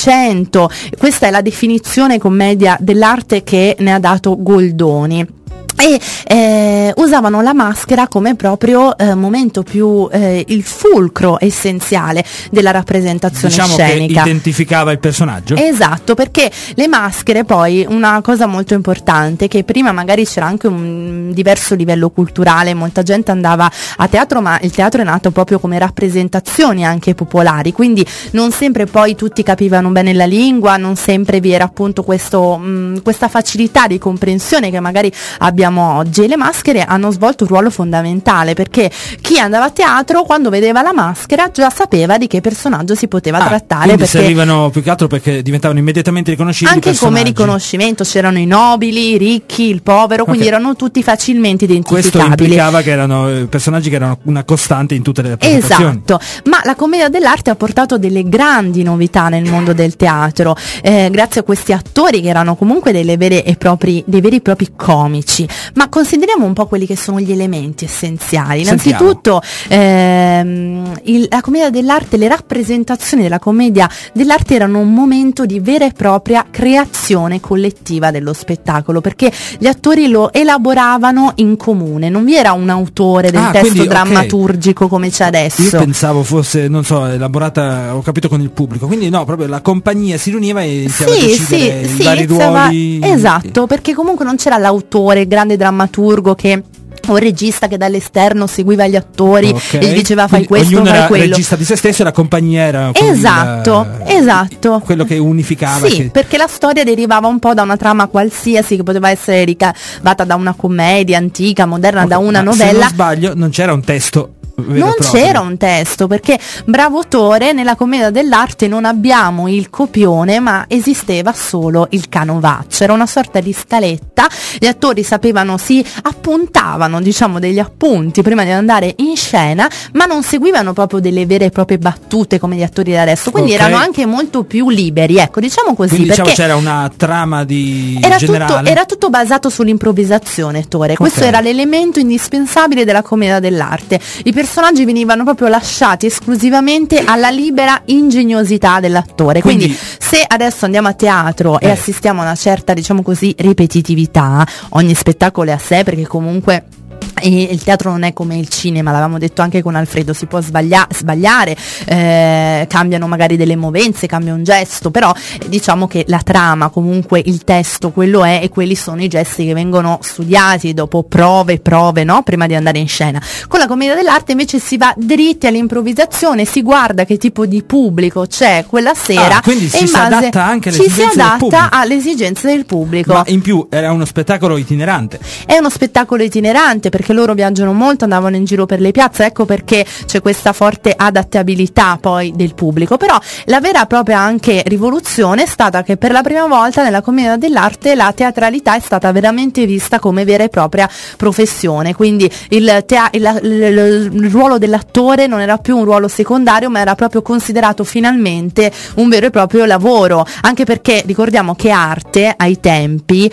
Speaker 1: millecinquecento. Questa è la definizione commedia dell'arte che ne ha dato Goldoni. e eh, usavano la maschera come proprio eh, momento più eh, il fulcro essenziale della rappresentazione
Speaker 2: diciamo
Speaker 1: scenica.
Speaker 2: Che identificava il personaggio.
Speaker 1: Esatto, perché le maschere, poi una cosa molto importante, che prima magari c'era anche un diverso livello culturale, molta gente andava a teatro, ma il teatro è nato proprio come rappresentazioni anche popolari, quindi non sempre poi tutti capivano bene la lingua, non sempre vi era appunto questo, mh, questa facilità di comprensione che magari abbiamo oggi. Le maschere hanno svolto un ruolo fondamentale, perché chi andava a teatro quando vedeva la maschera già sapeva di che personaggio si poteva
Speaker 2: ah,
Speaker 1: trattare,
Speaker 2: quindi
Speaker 1: perché
Speaker 2: servivano più che altro perché diventavano immediatamente riconoscibili
Speaker 1: anche come riconoscimento. C'erano i nobili, i ricchi, il povero, quindi
Speaker 2: okay.
Speaker 1: erano tutti facilmente identificabili.
Speaker 2: Questo implicava che erano eh, personaggi che erano una costante in tutte le rappresentazioni.
Speaker 1: Esatto, ma la commedia dell'arte ha portato delle grandi novità nel mondo del teatro, eh, grazie a questi attori che erano comunque delle vere e propri, dei veri e propri comici. Ma consideriamo un po' quelli che sono gli elementi essenziali. Innanzitutto ehm, il, la commedia dell'arte, le rappresentazioni della commedia dell'arte erano un momento di vera e propria creazione collettiva dello spettacolo, perché gli attori lo elaboravano in comune, non vi era un autore del
Speaker 2: ah,
Speaker 1: testo
Speaker 2: quindi,
Speaker 1: drammaturgico okay. come c'è adesso.
Speaker 2: Io pensavo fosse, non so, elaborata, ho capito, con il pubblico, quindi no, proprio la compagnia si riuniva e iniziava
Speaker 1: sì,
Speaker 2: a decidere
Speaker 1: sì,
Speaker 2: i
Speaker 1: sì,
Speaker 2: vari
Speaker 1: iniziava,
Speaker 2: ruoli.
Speaker 1: Esatto, perché comunque non c'era l'autore, il grande drammaturgo che un regista che dall'esterno seguiva gli attori
Speaker 2: okay.
Speaker 1: e gli diceva fai
Speaker 2: quindi
Speaker 1: questo,
Speaker 2: ognuno
Speaker 1: fai
Speaker 2: era
Speaker 1: quello.
Speaker 2: regista di se stesso e la compagnia era
Speaker 1: esatto,
Speaker 2: il,
Speaker 1: esatto.
Speaker 2: quello che unificava.
Speaker 1: Sì,
Speaker 2: che...
Speaker 1: perché la storia derivava un po' da una trama qualsiasi, che poteva essere ricavata da una commedia antica, moderna, okay, da una novella.
Speaker 2: Se non sbaglio non c'era un testo.
Speaker 1: Non c'era un testo, perché bravo autore, nella commedia dell'arte non abbiamo il copione, ma esisteva solo il canovaccio, era una sorta di scaletta, gli attori sapevano, si appuntavano diciamo degli appunti prima di andare in scena, ma non seguivano proprio delle vere e proprie battute come gli attori da adesso, quindi okay. erano anche molto più liberi, ecco, diciamo così.
Speaker 2: Quindi
Speaker 1: perché
Speaker 2: diciamo c'era una trama di
Speaker 1: era
Speaker 2: generale.
Speaker 1: Tutto, era tutto basato sull'improvvisazione, Ettore, questo okay. era l'elemento indispensabile della commedia dell'arte. I I personaggi venivano proprio lasciati esclusivamente alla libera ingegnosità dell'attore. Quindi, Quindi se adesso andiamo a teatro eh. e assistiamo a una certa, diciamo così, ripetitività, ogni spettacolo è a sé, perché comunque e il teatro non è come il cinema, l'avevamo detto anche con Alfredo, si può sbaglia- sbagliare, eh, cambiano magari delle movenze, cambia un gesto, però eh, diciamo che la trama, comunque il testo, quello è, e quelli sono i gesti che vengono studiati dopo prove e prove, no? Prima di andare in scena. Con la commedia dell'arte invece si va dritti all'improvvisazione, si guarda che tipo di pubblico c'è quella sera,
Speaker 2: ah, quindi
Speaker 1: e
Speaker 2: si
Speaker 1: in base
Speaker 2: adatta anche alle
Speaker 1: ci
Speaker 2: esigenze
Speaker 1: si adatta
Speaker 2: del pubblico.
Speaker 1: alle esigenze del pubblico.
Speaker 2: Ma in più era uno spettacolo itinerante.
Speaker 1: È uno spettacolo itinerante perché loro viaggiano molto, andavano in giro per le piazze, ecco perché c'è questa forte adattabilità poi del pubblico. Però la vera e propria anche rivoluzione è stata che per la prima volta nella commedia dell'arte la teatralità è stata veramente vista come vera e propria professione, quindi il, tea- il, il, il, il ruolo dell'attore non era più un ruolo secondario, ma era proprio considerato finalmente un vero e proprio lavoro, anche perché ricordiamo che arte ai tempi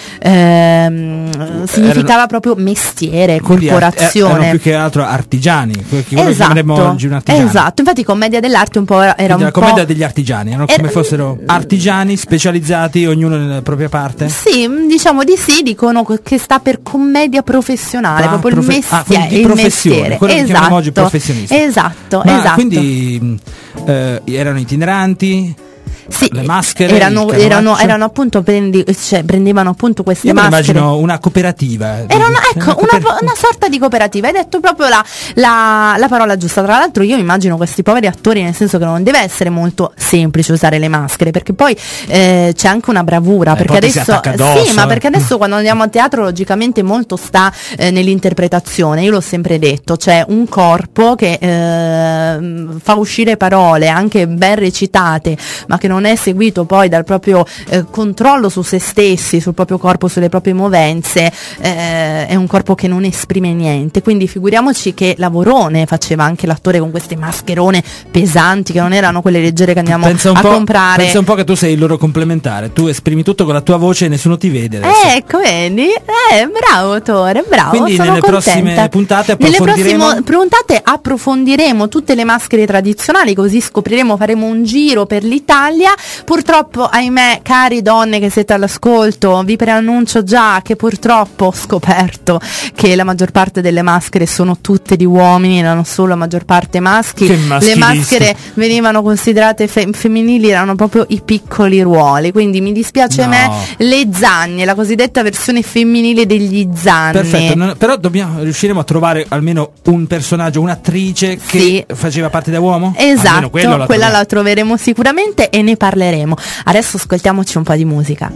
Speaker 1: ehm, significava erano, proprio mestiere, corporazione.
Speaker 2: Erano più che altro artigiani, quello
Speaker 1: esatto,
Speaker 2: che chiameremo oggi un artigiano.
Speaker 1: Esatto, infatti commedia dell'arte un po' era
Speaker 2: Quindi
Speaker 1: un
Speaker 2: la
Speaker 1: po'
Speaker 2: commedia degli artigiani, erano
Speaker 1: era,
Speaker 2: come fossero artigiani specializzati, ognuno nella propria parte.
Speaker 1: Sì, diciamo di sì, dicono che sta per commedia professionale,
Speaker 2: ah,
Speaker 1: proprio
Speaker 2: profe-
Speaker 1: il mestiere,
Speaker 2: ah, di
Speaker 1: il
Speaker 2: professione,
Speaker 1: mestiere.
Speaker 2: quello
Speaker 1: Esatto,
Speaker 2: che chiamiamo oggi professionisti.
Speaker 1: Esatto,
Speaker 2: Ma
Speaker 1: esatto.
Speaker 2: Quindi eh, erano itineranti.
Speaker 1: Sì,
Speaker 2: le maschere
Speaker 1: erano, erano, erano appunto prendi, cioè, prendevano appunto queste
Speaker 2: Io
Speaker 1: maschere.
Speaker 2: Mi immagino una cooperativa.
Speaker 1: Era una, ecco,
Speaker 2: una,
Speaker 1: cooper- una, una sorta di cooperativa. Hai detto proprio la, la, la parola giusta. Tra l'altro, io immagino questi poveri attori, nel senso che non deve essere molto semplice usare le maschere, perché poi eh, c'è anche una bravura.
Speaker 2: Eh,
Speaker 1: perché adesso,
Speaker 2: addosso,
Speaker 1: sì, ma
Speaker 2: eh.
Speaker 1: perché adesso quando andiamo a teatro, logicamente molto sta eh, nell'interpretazione. Io l'ho sempre detto, c'è un corpo che eh, fa uscire parole anche ben recitate, ma che non è seguito poi dal proprio eh, controllo su se stessi, sul proprio corpo, sulle proprie movenze, eh, è un corpo che non esprime niente, quindi figuriamoci che lavorone faceva anche l'attore con queste mascherone pesanti che non erano quelle leggere che andiamo a comprare.
Speaker 2: Pensa un po' che tu sei il loro complementare, tu esprimi tutto con la tua voce e nessuno ti vede adesso.
Speaker 1: Eh, ecco, vedi? Eh, bravo Attore, bravo.
Speaker 2: Quindi
Speaker 1: sono
Speaker 2: nelle
Speaker 1: contenta.
Speaker 2: prossime puntate approfondiremo
Speaker 1: Nelle prossime puntate approfondiremo tutte le maschere tradizionali, così scopriremo, faremo un giro per l'Italia Italia. Purtroppo, ahimè, cari donne che siete all'ascolto, vi preannuncio già che purtroppo ho scoperto che la maggior parte delle maschere sono tutte di uomini, erano solo la maggior parte maschi.
Speaker 2: Che
Speaker 1: Le
Speaker 2: maschilista.
Speaker 1: maschere venivano considerate fe- femminili, erano proprio i piccoli ruoli, quindi mi dispiace a
Speaker 2: No.
Speaker 1: me, le zanne, la cosiddetta versione femminile degli zanni.
Speaker 2: Perfetto, non- però dobbiamo, riusciremo a trovare almeno un personaggio, un'attrice che
Speaker 1: Sì.
Speaker 2: faceva parte da uomo? Almeno
Speaker 1: Esatto,
Speaker 2: quello la
Speaker 1: quella
Speaker 2: troviamo.
Speaker 1: la troveremo sicuramente e ne parleremo. Adesso ascoltiamoci un po' di musica.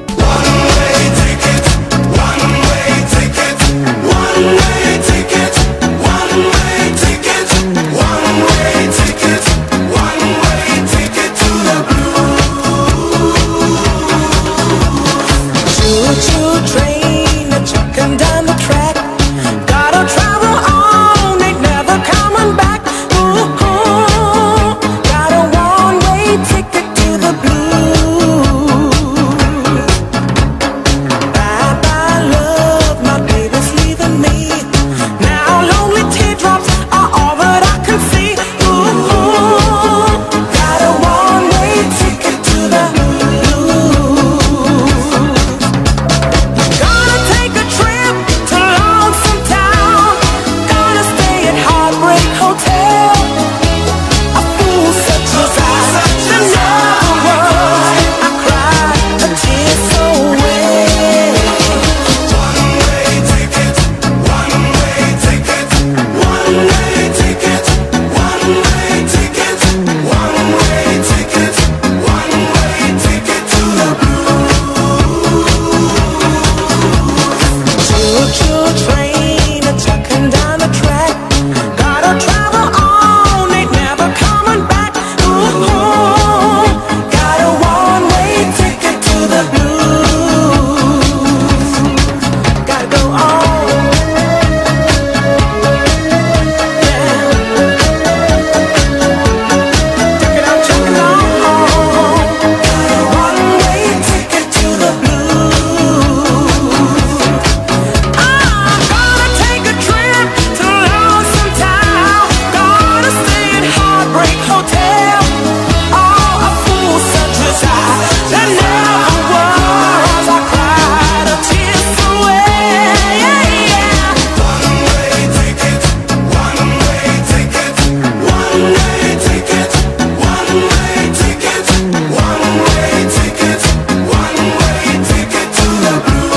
Speaker 6: Choo-choo train a chucking down the track. Gotta travel on, ain't never coming back. Ooh, got a one-way ticket to the blues. Bye-bye love, my baby's leaving me. Now lonely teardrops are all that I can see. Ooh, got a one-way ticket to the blues. Gonna take a trip to Lonesome Town. Gonna stay at Heartbreak Hotel. A fool such as I, there never was. I cried a tear so wet. One-way ticket, one-way ticket, one-way ticket, one-way ticket, one-way ticket, one-way ticket to the Choo-choo train a chucking down the track. Gotta travel on, ain't never coming back. Ooh, got a one-way ticket to the blues. Gotta go on. Yeah. Check it out, check it out. Got a one-way ticket to the blues. I'm gonna take a trip to Lonesome Town. Gonna stay at Heartbreak Hotel. Oh, a fool such as I, there never was. I cried a tear so wet. Yeah, yeah. One-way ticket, one-way ticket, one-way ticket, one-way ticket, one-way ticket, one-way ticket to the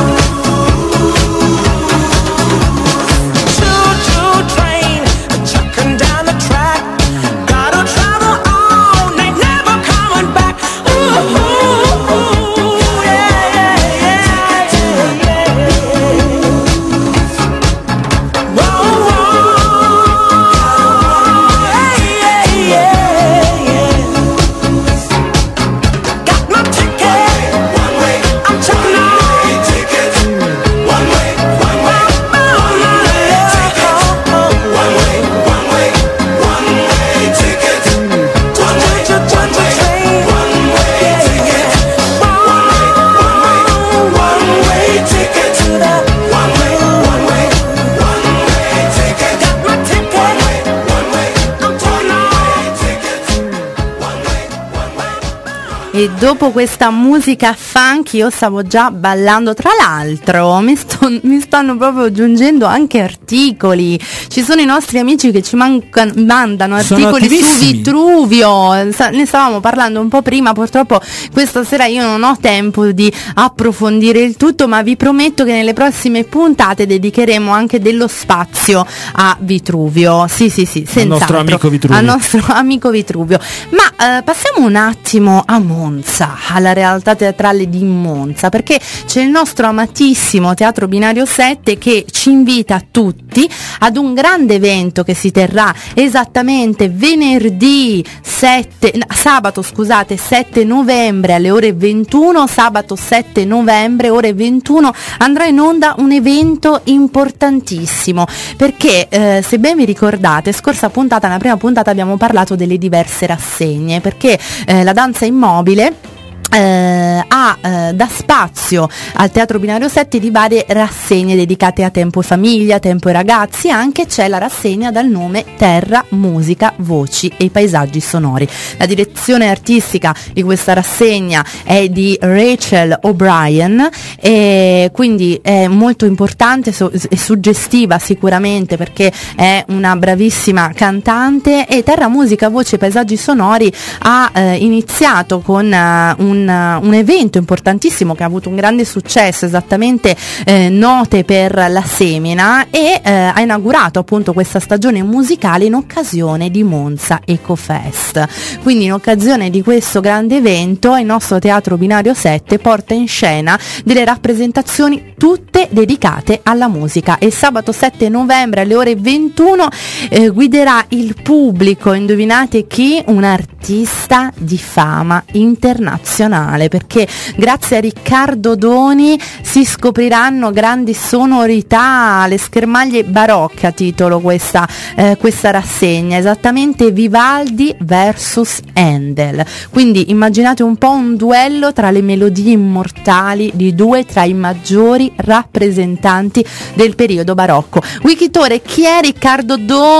Speaker 6: Choo-choo train, chucking down the track. Gotta travel on, ain't never coming back. Ooh, yeah, yeah, yeah, yeah. Whoa, whoa, yeah, yeah, yeah. Got my ticket, one way. I'm chucking on. Ticket, one way, one way, one way ticket, one way, one way, one way ticket, one way, one way, one way ticket, one way ticket to the one way, one way, one way ticket. Got my ticket, one way, I'm chucking on. Ticket, one way, one way.
Speaker 1: E dopo questa musica funky io stavo già ballando. Tra l'altro mi, sto- mi stanno proprio giungendo anche articoli. Ci sono i nostri amici che ci mancan- mandano
Speaker 2: Sono
Speaker 1: articoli su
Speaker 2: attivissimi.
Speaker 1: Vitruvio. Sa- ne stavamo parlando un po' prima. Purtroppo questa sera io non ho tempo di approfondire il tutto, ma vi prometto che nelle prossime puntate dedicheremo anche dello spazio a Vitruvio. Sì, sì, sì, senz'altro.
Speaker 2: nostro amico Vitruvio.
Speaker 1: Al nostro amico Vitruvio. Ma eh, passiamo un attimo a Monza, alla realtà teatrale di Monza, perché c'è il nostro amatissimo Teatro Binario sette che ci invita tutti ad un grande evento che si terrà esattamente venerdì sette, no, sabato scusate sette novembre alle ore ventuno. Sabato sette novembre ore ventuno andrà in onda un evento importantissimo, perché eh, se ben vi ricordate, scorsa puntata, nella prima puntata abbiamo parlato delle diverse rassegne, perché eh, la danza immobile Eh, ha eh, da spazio al Teatro Binario sette di varie rassegne dedicate a tempo e famiglia, tempo e ragazzi. Anche c'è la rassegna dal nome Terra, Musica, Voci e Paesaggi Sonori. La direzione artistica di questa rassegna è di Rachel O'Brien, e quindi è molto importante e suggestiva sicuramente, perché è una bravissima cantante. E Terra, Musica, Voci e Paesaggi Sonori ha eh, iniziato con uh, un un evento importantissimo che ha avuto un grande successo, esattamente eh, Note per la Semina, e eh, ha inaugurato appunto questa stagione musicale in occasione di Monza Ecofest. Quindi in occasione di questo grande evento il nostro Teatro Binario sette porta in scena delle rappresentazioni tutte dedicate alla musica, e sabato sette novembre alle ore ventuno eh, guiderà il pubblico, indovinate chi? Un artista di fama internazionale, perché grazie a Riccardo Doni si scopriranno grandi sonorità, le schermaglie barocche a titolo questa, eh, questa rassegna, esattamente Vivaldi versus Handel. Quindi immaginate un po' un duello tra le melodie immortali di due tra i maggiori rappresentanti del periodo barocco. Wikitore, chi è Riccardo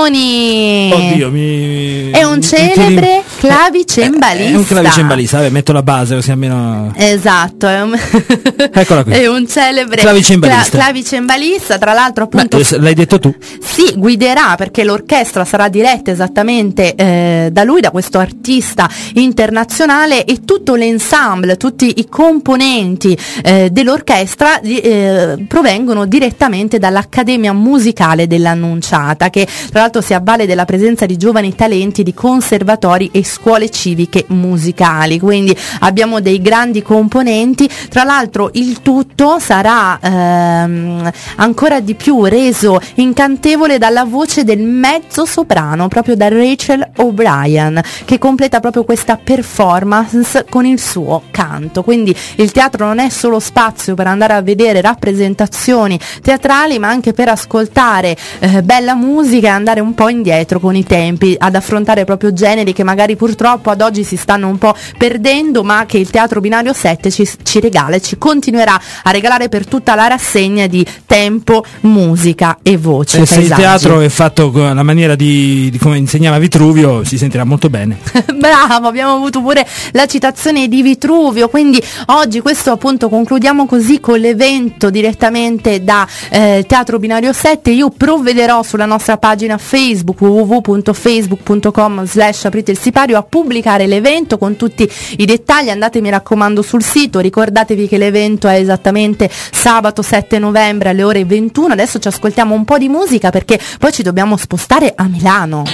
Speaker 1: Doni?
Speaker 2: Oddio, mi...
Speaker 1: È un celebre clavicembalista.
Speaker 2: È un clavicembalista, vabbè, metto la base così almeno.
Speaker 1: Esatto, è un,
Speaker 2: Eccola qui.
Speaker 1: È un celebre
Speaker 2: clavicembalista.
Speaker 1: Cla- clavicembalista, tra l'altro appunto.
Speaker 2: Beh, l'hai detto tu?
Speaker 1: Sì, guiderà, perché l'orchestra sarà diretta esattamente eh, da lui, da questo artista internazionale, e tutto l'ensemble, tutti i componenti eh, dell'orchestra eh, provengono direttamente dall'Accademia Musicale dell'Annunciata, che tra l'altro si avvale della presenza di giovani talenti di conservatori e scuole civiche musicali. Quindi abbiamo dei grandi componenti. Tra l'altro il tutto sarà ehm, ancora di più reso incantevole dalla voce del mezzo soprano, proprio da Rachel O'Brien, che completa proprio questa performance con il suo canto. Quindi il teatro non è solo spazio per andare a vedere rappresentazioni teatrali, ma anche per ascoltare eh, bella musica e andare un po' indietro con i tempi, ad affrontare proprio generi che magari purtroppo ad oggi si stanno un po' perdendo, ma che il Teatro Binario sette ci, ci regala e ci continuerà a regalare per tutta la rassegna di tempo, musica e voce.
Speaker 2: E se il teatro è fatto con la maniera di, di come insegnava Vitruvio, si sentirà molto bene.
Speaker 1: Bravo, abbiamo avuto pure la citazione di Vitruvio. Quindi oggi questo appunto concludiamo così con l'evento direttamente da eh, Teatro Binario sette. Io provvederò sulla nostra pagina Facebook w w w punto facebook punto com slash aprite il sipario a pubblicare l'evento con tutti i dettagli. Andate, mi raccomando, sul sito, ricordatevi che l'evento è esattamente sabato sette novembre alle ore ventuno. Adesso ci ascoltiamo un po' di musica, perché poi ci dobbiamo spostare a Milano.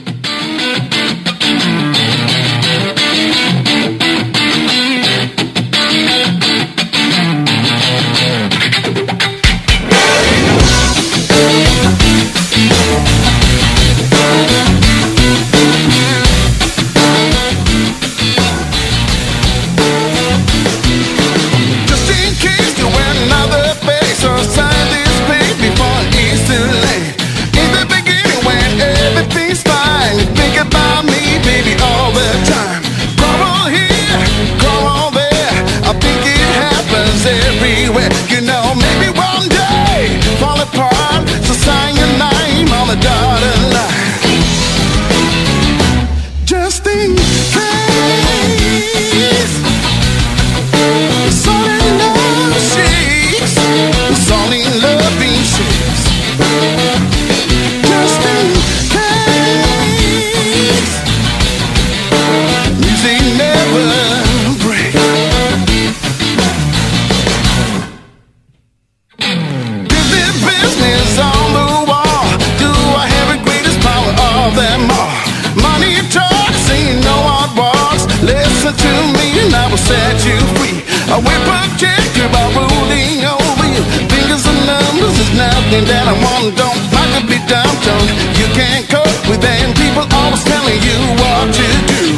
Speaker 3: Set you free. I will protect you by ruling over you. Fingers and numbers is nothing that I want. Don't like to be downtown. You can't cope with them. People always telling you what to do.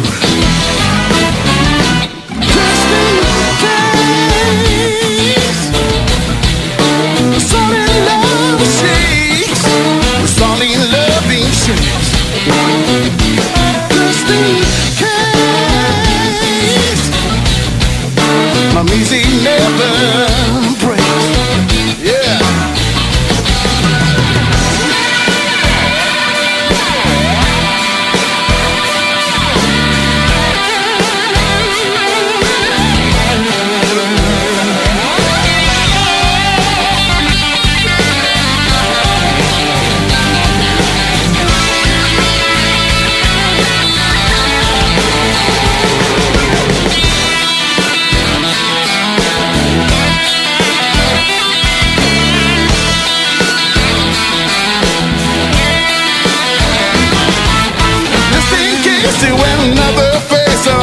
Speaker 3: Just in case falling in love shakes. Falling in love in shakes. Just in case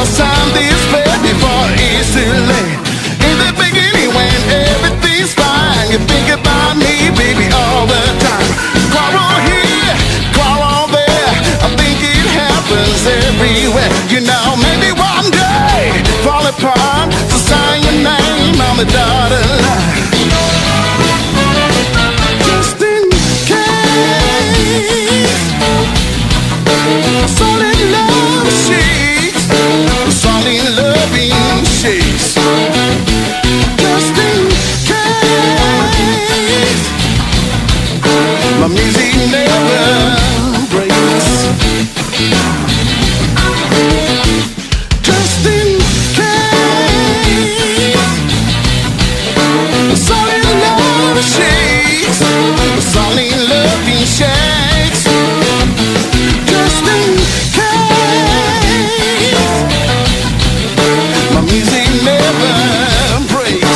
Speaker 3: gonna sign this play before it's too late. In the beginning when everything's fine, you think about me, baby, all the time. Quarrel here, quarrel there, I think it happens everywhere. You know, maybe one day fall apart, so sign your name on the dotted line. Just in case, solid love shakes, solid loving shakes. Just in case, my music never breaks. Just in case, solid love shakes, solid loving shakes. Just in case, my music never breaks.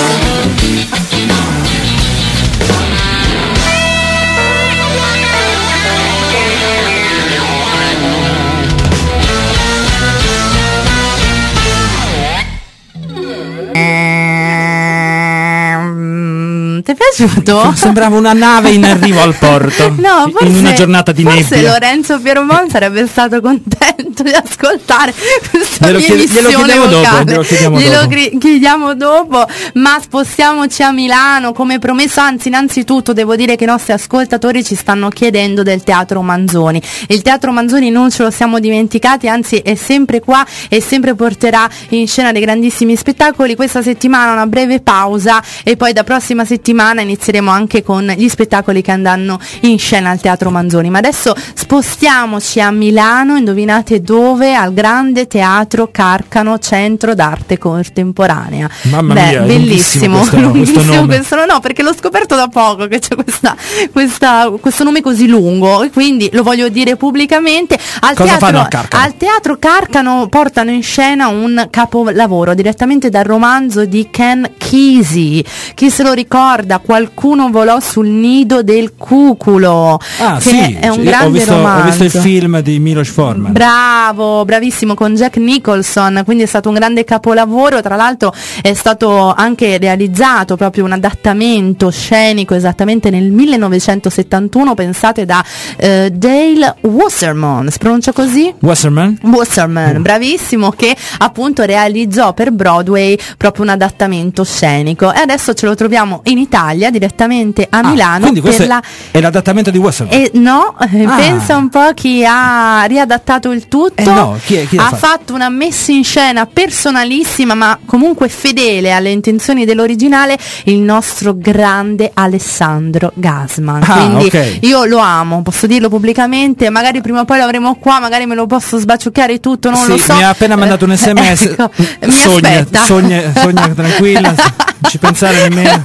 Speaker 1: Ehm, Ti è piaciuto?
Speaker 2: Sembrava una nave in arrivo al porto.
Speaker 1: No, forse,
Speaker 2: in una giornata di
Speaker 1: forse
Speaker 2: nebbia.
Speaker 1: Lorenzo Pieromon sarebbe stato contento di ascoltare questa
Speaker 2: Glielo
Speaker 1: mia
Speaker 2: chiede- glielo
Speaker 1: emissione
Speaker 2: chiediamo dopo,
Speaker 1: vocale.
Speaker 2: glielo chiediamo
Speaker 1: Glielo
Speaker 2: dopo.
Speaker 1: gri- chiediamo dopo, ma spostiamoci a Milano come promesso. Anzi, innanzitutto devo dire che i nostri ascoltatori ci stanno chiedendo del Teatro Manzoni. Il Teatro Manzoni non ce lo siamo dimenticati, anzi è sempre qua e sempre porterà in scena dei grandissimi spettacoli. Questa settimana una breve pausa e poi da prossima settimana inizieremo anche con gli spettacoli che andranno in scena al Teatro Manzoni. Ma adesso spostiamoci a Milano, indovinate dove? Al Grande Teatro Carcano, Centro d'Arte Contemporanea.
Speaker 2: Mamma
Speaker 1: Beh,
Speaker 2: mia, è
Speaker 1: bellissimo,
Speaker 2: lunghissimo questo-
Speaker 1: lunghissimo
Speaker 2: questo nome.
Speaker 1: questo no, no, perché l'ho scoperto da poco che c'è questa, questa, questo nome così lungo e quindi lo voglio dire pubblicamente. Al
Speaker 2: Cosa
Speaker 1: teatro,
Speaker 2: fanno a Carcano?
Speaker 1: al Teatro Carcano portano in scena un capolavoro direttamente dal romanzo di Ken Kesey. Chi se lo ricorda? Qualcuno volò sul nido del cuculo,
Speaker 2: Ah,
Speaker 1: che
Speaker 2: sì,
Speaker 1: è un
Speaker 2: sì,
Speaker 1: grande
Speaker 2: ho visto,
Speaker 1: romanzo.
Speaker 2: ho visto il film di Milos Forman.
Speaker 1: Bravo, bravissimo, con Jack Nicholson, quindi è stato un grande capolavoro. Tra l'altro è stato anche realizzato proprio un adattamento scenico esattamente nel millenovecentosettantuno, pensate, da eh, Dale Wasserman, si pronuncia così?
Speaker 2: Wasserman?
Speaker 1: Wasserman, bravissimo, che appunto realizzò per Broadway proprio un adattamento scenico e adesso ce lo troviamo in Italia direttamente a
Speaker 2: Ah,
Speaker 1: Milano
Speaker 2: quindi questo
Speaker 1: per
Speaker 2: è,
Speaker 1: la
Speaker 2: è l'adattamento di Wasserman.
Speaker 1: eh, no, eh,
Speaker 2: Ah.
Speaker 1: pensa un po' chi ha riadattato il tutto.
Speaker 2: Eh no, chi è- chi l'ha
Speaker 1: ha
Speaker 2: fatto?
Speaker 1: fatto una messa in scena personalissima, ma comunque fedele alle intenzioni dell'originale, il nostro grande Alessandro Gasman.
Speaker 2: Ah,
Speaker 1: Quindi
Speaker 2: ok.
Speaker 1: io lo amo, posso dirlo pubblicamente, magari prima o poi lo avremo qua, magari me lo posso sbaciucchiare tutto, non
Speaker 2: Sì,
Speaker 1: lo so.
Speaker 2: mi ha appena mandato un sms.
Speaker 1: Ecco, mi
Speaker 2: sogna,
Speaker 1: aspetta.
Speaker 2: sogna, sogna tranquilla, non ci pensare nemmeno.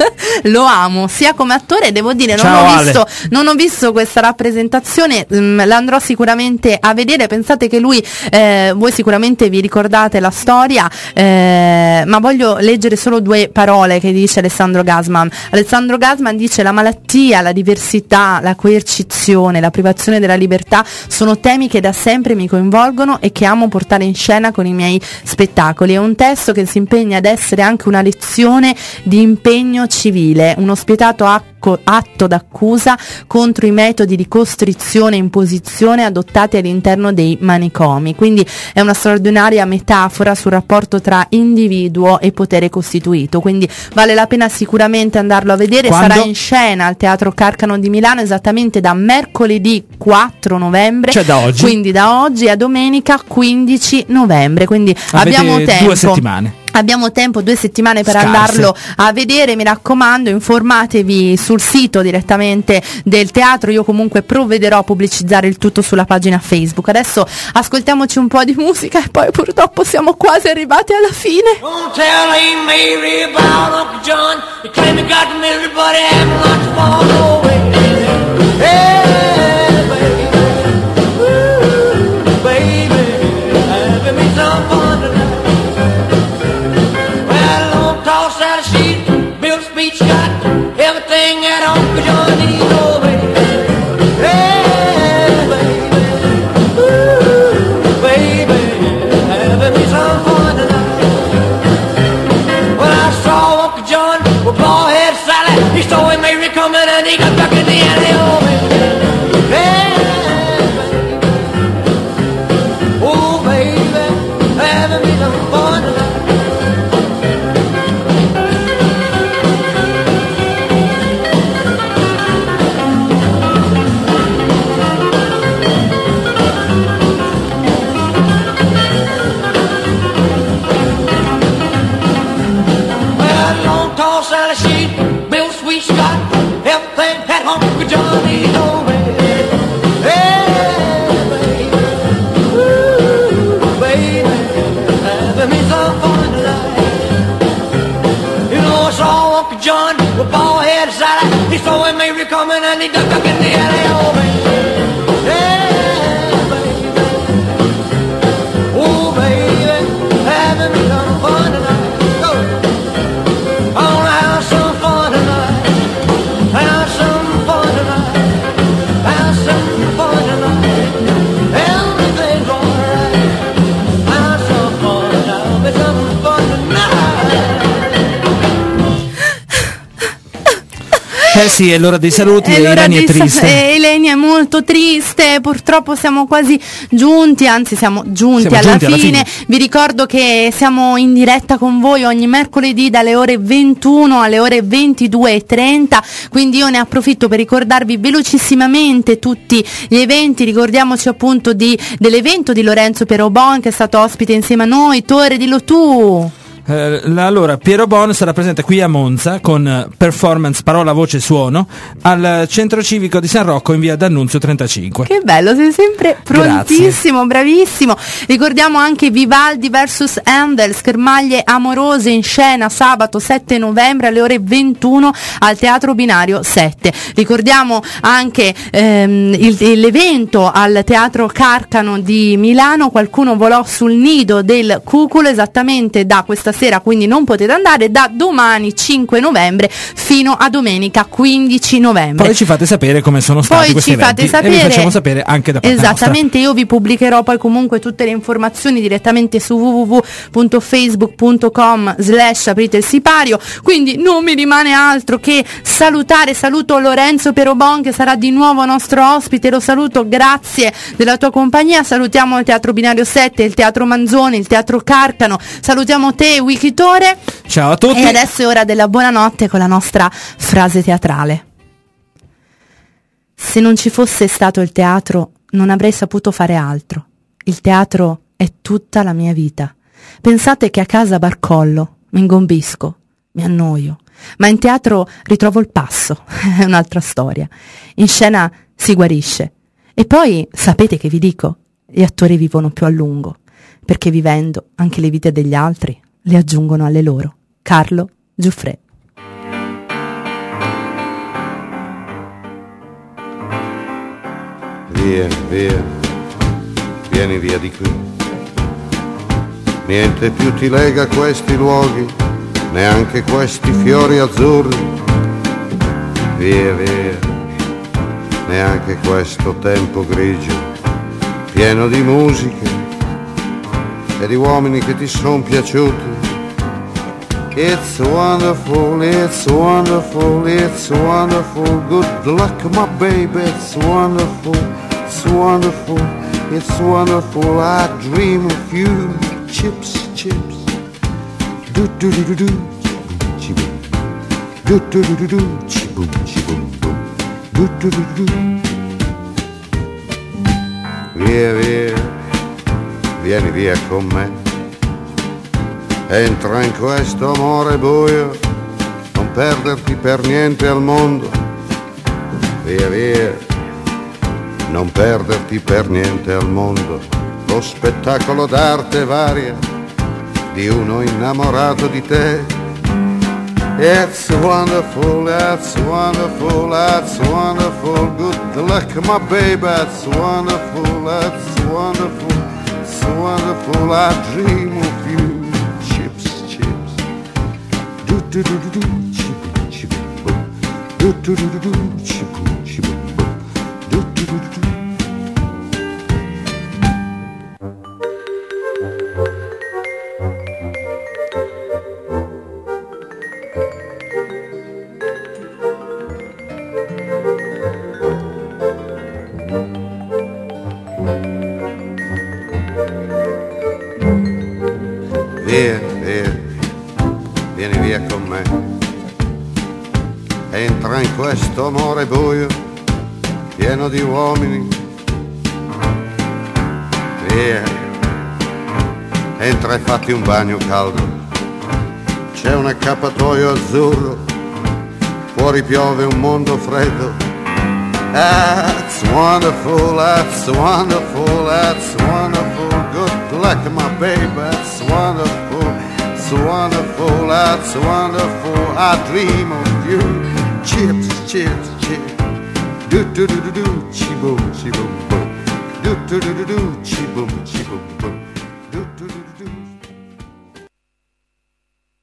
Speaker 1: Lo amo sia come attore, devo dire, non
Speaker 2: Ciao,
Speaker 1: ho,
Speaker 2: Ale.
Speaker 1: visto, non ho visto questa rappresentazione, mm, l'andrò sicuramente a vedere. Pensate che lui, eh, voi sicuramente vi ricordate la storia, eh, ma voglio leggere solo due parole che dice Alessandro Gasman. Alessandro Gasman dice: la malattia, la diversità, la coercizione, la privazione della libertà sono temi che da sempre mi coinvolgono e che amo portare in scena con i miei spettacoli. È un testo che si impegna ad essere anche una lezione di impegno civile, uno spietato acco- atto d'accusa contro i metodi di costrizione e imposizione adottati all'interno dei manicomi. Quindi è una straordinaria metafora sul rapporto tra individuo e potere costituito, quindi vale la pena sicuramente andarlo a vedere.
Speaker 2: Quando?
Speaker 1: Sarà in scena al Teatro Carcano di Milano esattamente da mercoledì quattro novembre,
Speaker 2: Cioè da oggi.
Speaker 1: quindi da oggi a domenica quindici novembre, quindi
Speaker 2: Avete
Speaker 1: abbiamo tempo.
Speaker 2: due settimane.
Speaker 1: Abbiamo tempo, due settimane per
Speaker 2: Scarse.
Speaker 1: andarlo a vedere, mi raccomando, informatevi sul sito direttamente del teatro. Io comunque provvederò a pubblicizzare il tutto sulla pagina Facebook. Adesso ascoltiamoci un po' di musica e poi purtroppo siamo quasi arrivati alla fine.
Speaker 6: Don't tell Aunt Mary about Uncle John. He claimed he got the misery, but he having lots of fun. No way. Hey, baby. Ooh, baby. Having me some fun tonight. Well, don't toss out a sheet. Bill Speech got everything that Uncle John needs. No way. Hey, baby. Ooh, baby. Having me some
Speaker 3: woman and the duck duck in the alley, oh baby, yeah, baby, oh baby, having some fun tonight, go, I wanna have some fun tonight, have some fun tonight, have some fun tonight, everything's alright, have some fun, have me some fun tonight.
Speaker 2: Eh sì, è l'ora dei saluti
Speaker 1: È
Speaker 2: e
Speaker 1: l'ora
Speaker 2: Eleni è
Speaker 1: di sa-
Speaker 2: triste.
Speaker 1: eh, Eleni è molto triste, purtroppo siamo quasi giunti, anzi siamo giunti,
Speaker 2: Siamo
Speaker 1: alla,
Speaker 2: giunti alla
Speaker 1: fine.
Speaker 2: fine.
Speaker 1: Vi ricordo che siamo in diretta con voi ogni mercoledì dalle ore ventuno alle ore ventidue e trenta, quindi io ne approfitto per ricordarvi velocissimamente tutti gli eventi. Ricordiamoci appunto di, dell'evento di Lorenzo Pierobon che è stato ospite insieme a noi. Torre, dillo tu.
Speaker 2: Eh, allora, Piero Bon sarà presente qui a Monza con eh, performance parola, voce, suono al centro civico di San Rocco in via D'Annunzio trentacinque.
Speaker 1: Che bello, sei sempre prontissimo, bravissimo. Ricordiamo anche Vivaldi versus Handel, Schermaglie amorose in scena sabato sette novembre alle ore ventuno al Teatro Binario sette. Ricordiamo anche ehm, il, l'evento al Teatro Carcano di Milano, Qualcuno volò sul nido del cuculo, esattamente da questa sera, quindi non potete andare, da domani cinque novembre fino a domenica quindici novembre.
Speaker 2: Poi ci fate sapere come sono stati
Speaker 1: Poi
Speaker 2: questi
Speaker 1: ci fate
Speaker 2: eventi
Speaker 1: sapere,
Speaker 2: e vi facciamo sapere anche da parte
Speaker 1: esattamente, io vi pubblicherò poi comunque tutte le informazioni direttamente su w w w punto facebook punto com slash aprite il sipario, quindi non mi rimane altro che salutare. Saluto Lorenzo Pierobon che sarà di nuovo nostro ospite, lo saluto, grazie della tua compagnia. Salutiamo il Teatro Binario sette, il Teatro Manzoni, il Teatro Carcano, salutiamo te Wikitore.
Speaker 2: Ciao a tutti.
Speaker 1: E adesso è ora della buonanotte con la nostra frase teatrale. Se non ci fosse stato il teatro, non avrei saputo fare altro. Il teatro è tutta la mia vita. Pensate che a casa barcollo, mi ingombisco, mi annoio, ma in teatro ritrovo il passo, è un'altra storia. In scena si guarisce. E poi, sapete che vi dico? Gli attori vivono più a lungo, perché vivendo anche le vite degli altri le aggiungono alle loro. Carlo Giuffre.
Speaker 9: Via, via, vieni via di qui. Niente più ti lega a questi luoghi, neanche questi fiori azzurri. Via, via, neanche questo tempo grigio, pieno di musiche e di uomini che ti son piaciuti. It's wonderful, it's wonderful, it's wonderful, good luck my baby, it's wonderful, it's wonderful, it's wonderful, I dream of you, chips, chips, do do do do do, chi-boom, do do do do do, chi-boom, chi-boom, boom, do do do do do. Via, via, vieni via con me. Entra in questo amore buio, non perderti per niente al mondo. Via via, non perderti per niente al mondo. Lo spettacolo d'arte varia di uno innamorato di te. It's wonderful, it's wonderful, it's wonderful, good luck my baby, it's wonderful, it's wonderful, it's wonderful, I dream of you. Do do do do, chi-boom, chi-boom, boom. Do do do do do, chi-boom, chi-boom, boom. Do do do do do. Via, via, vieni via con me. Entra in questo amore buio, pieno di uomini. Via, entra e fatti un bagno caldo. C'è un accappatoio azzurro, fuori piove un mondo freddo. That's wonderful, that's wonderful, that's wonderful. Good luck my baby, that's wonderful, it's wonderful, that's wonderful. I dream of you. Chips, chips, chips. do do do do do, chi boom, chi boom boom, do do do do do, chi boom, chi boom boom.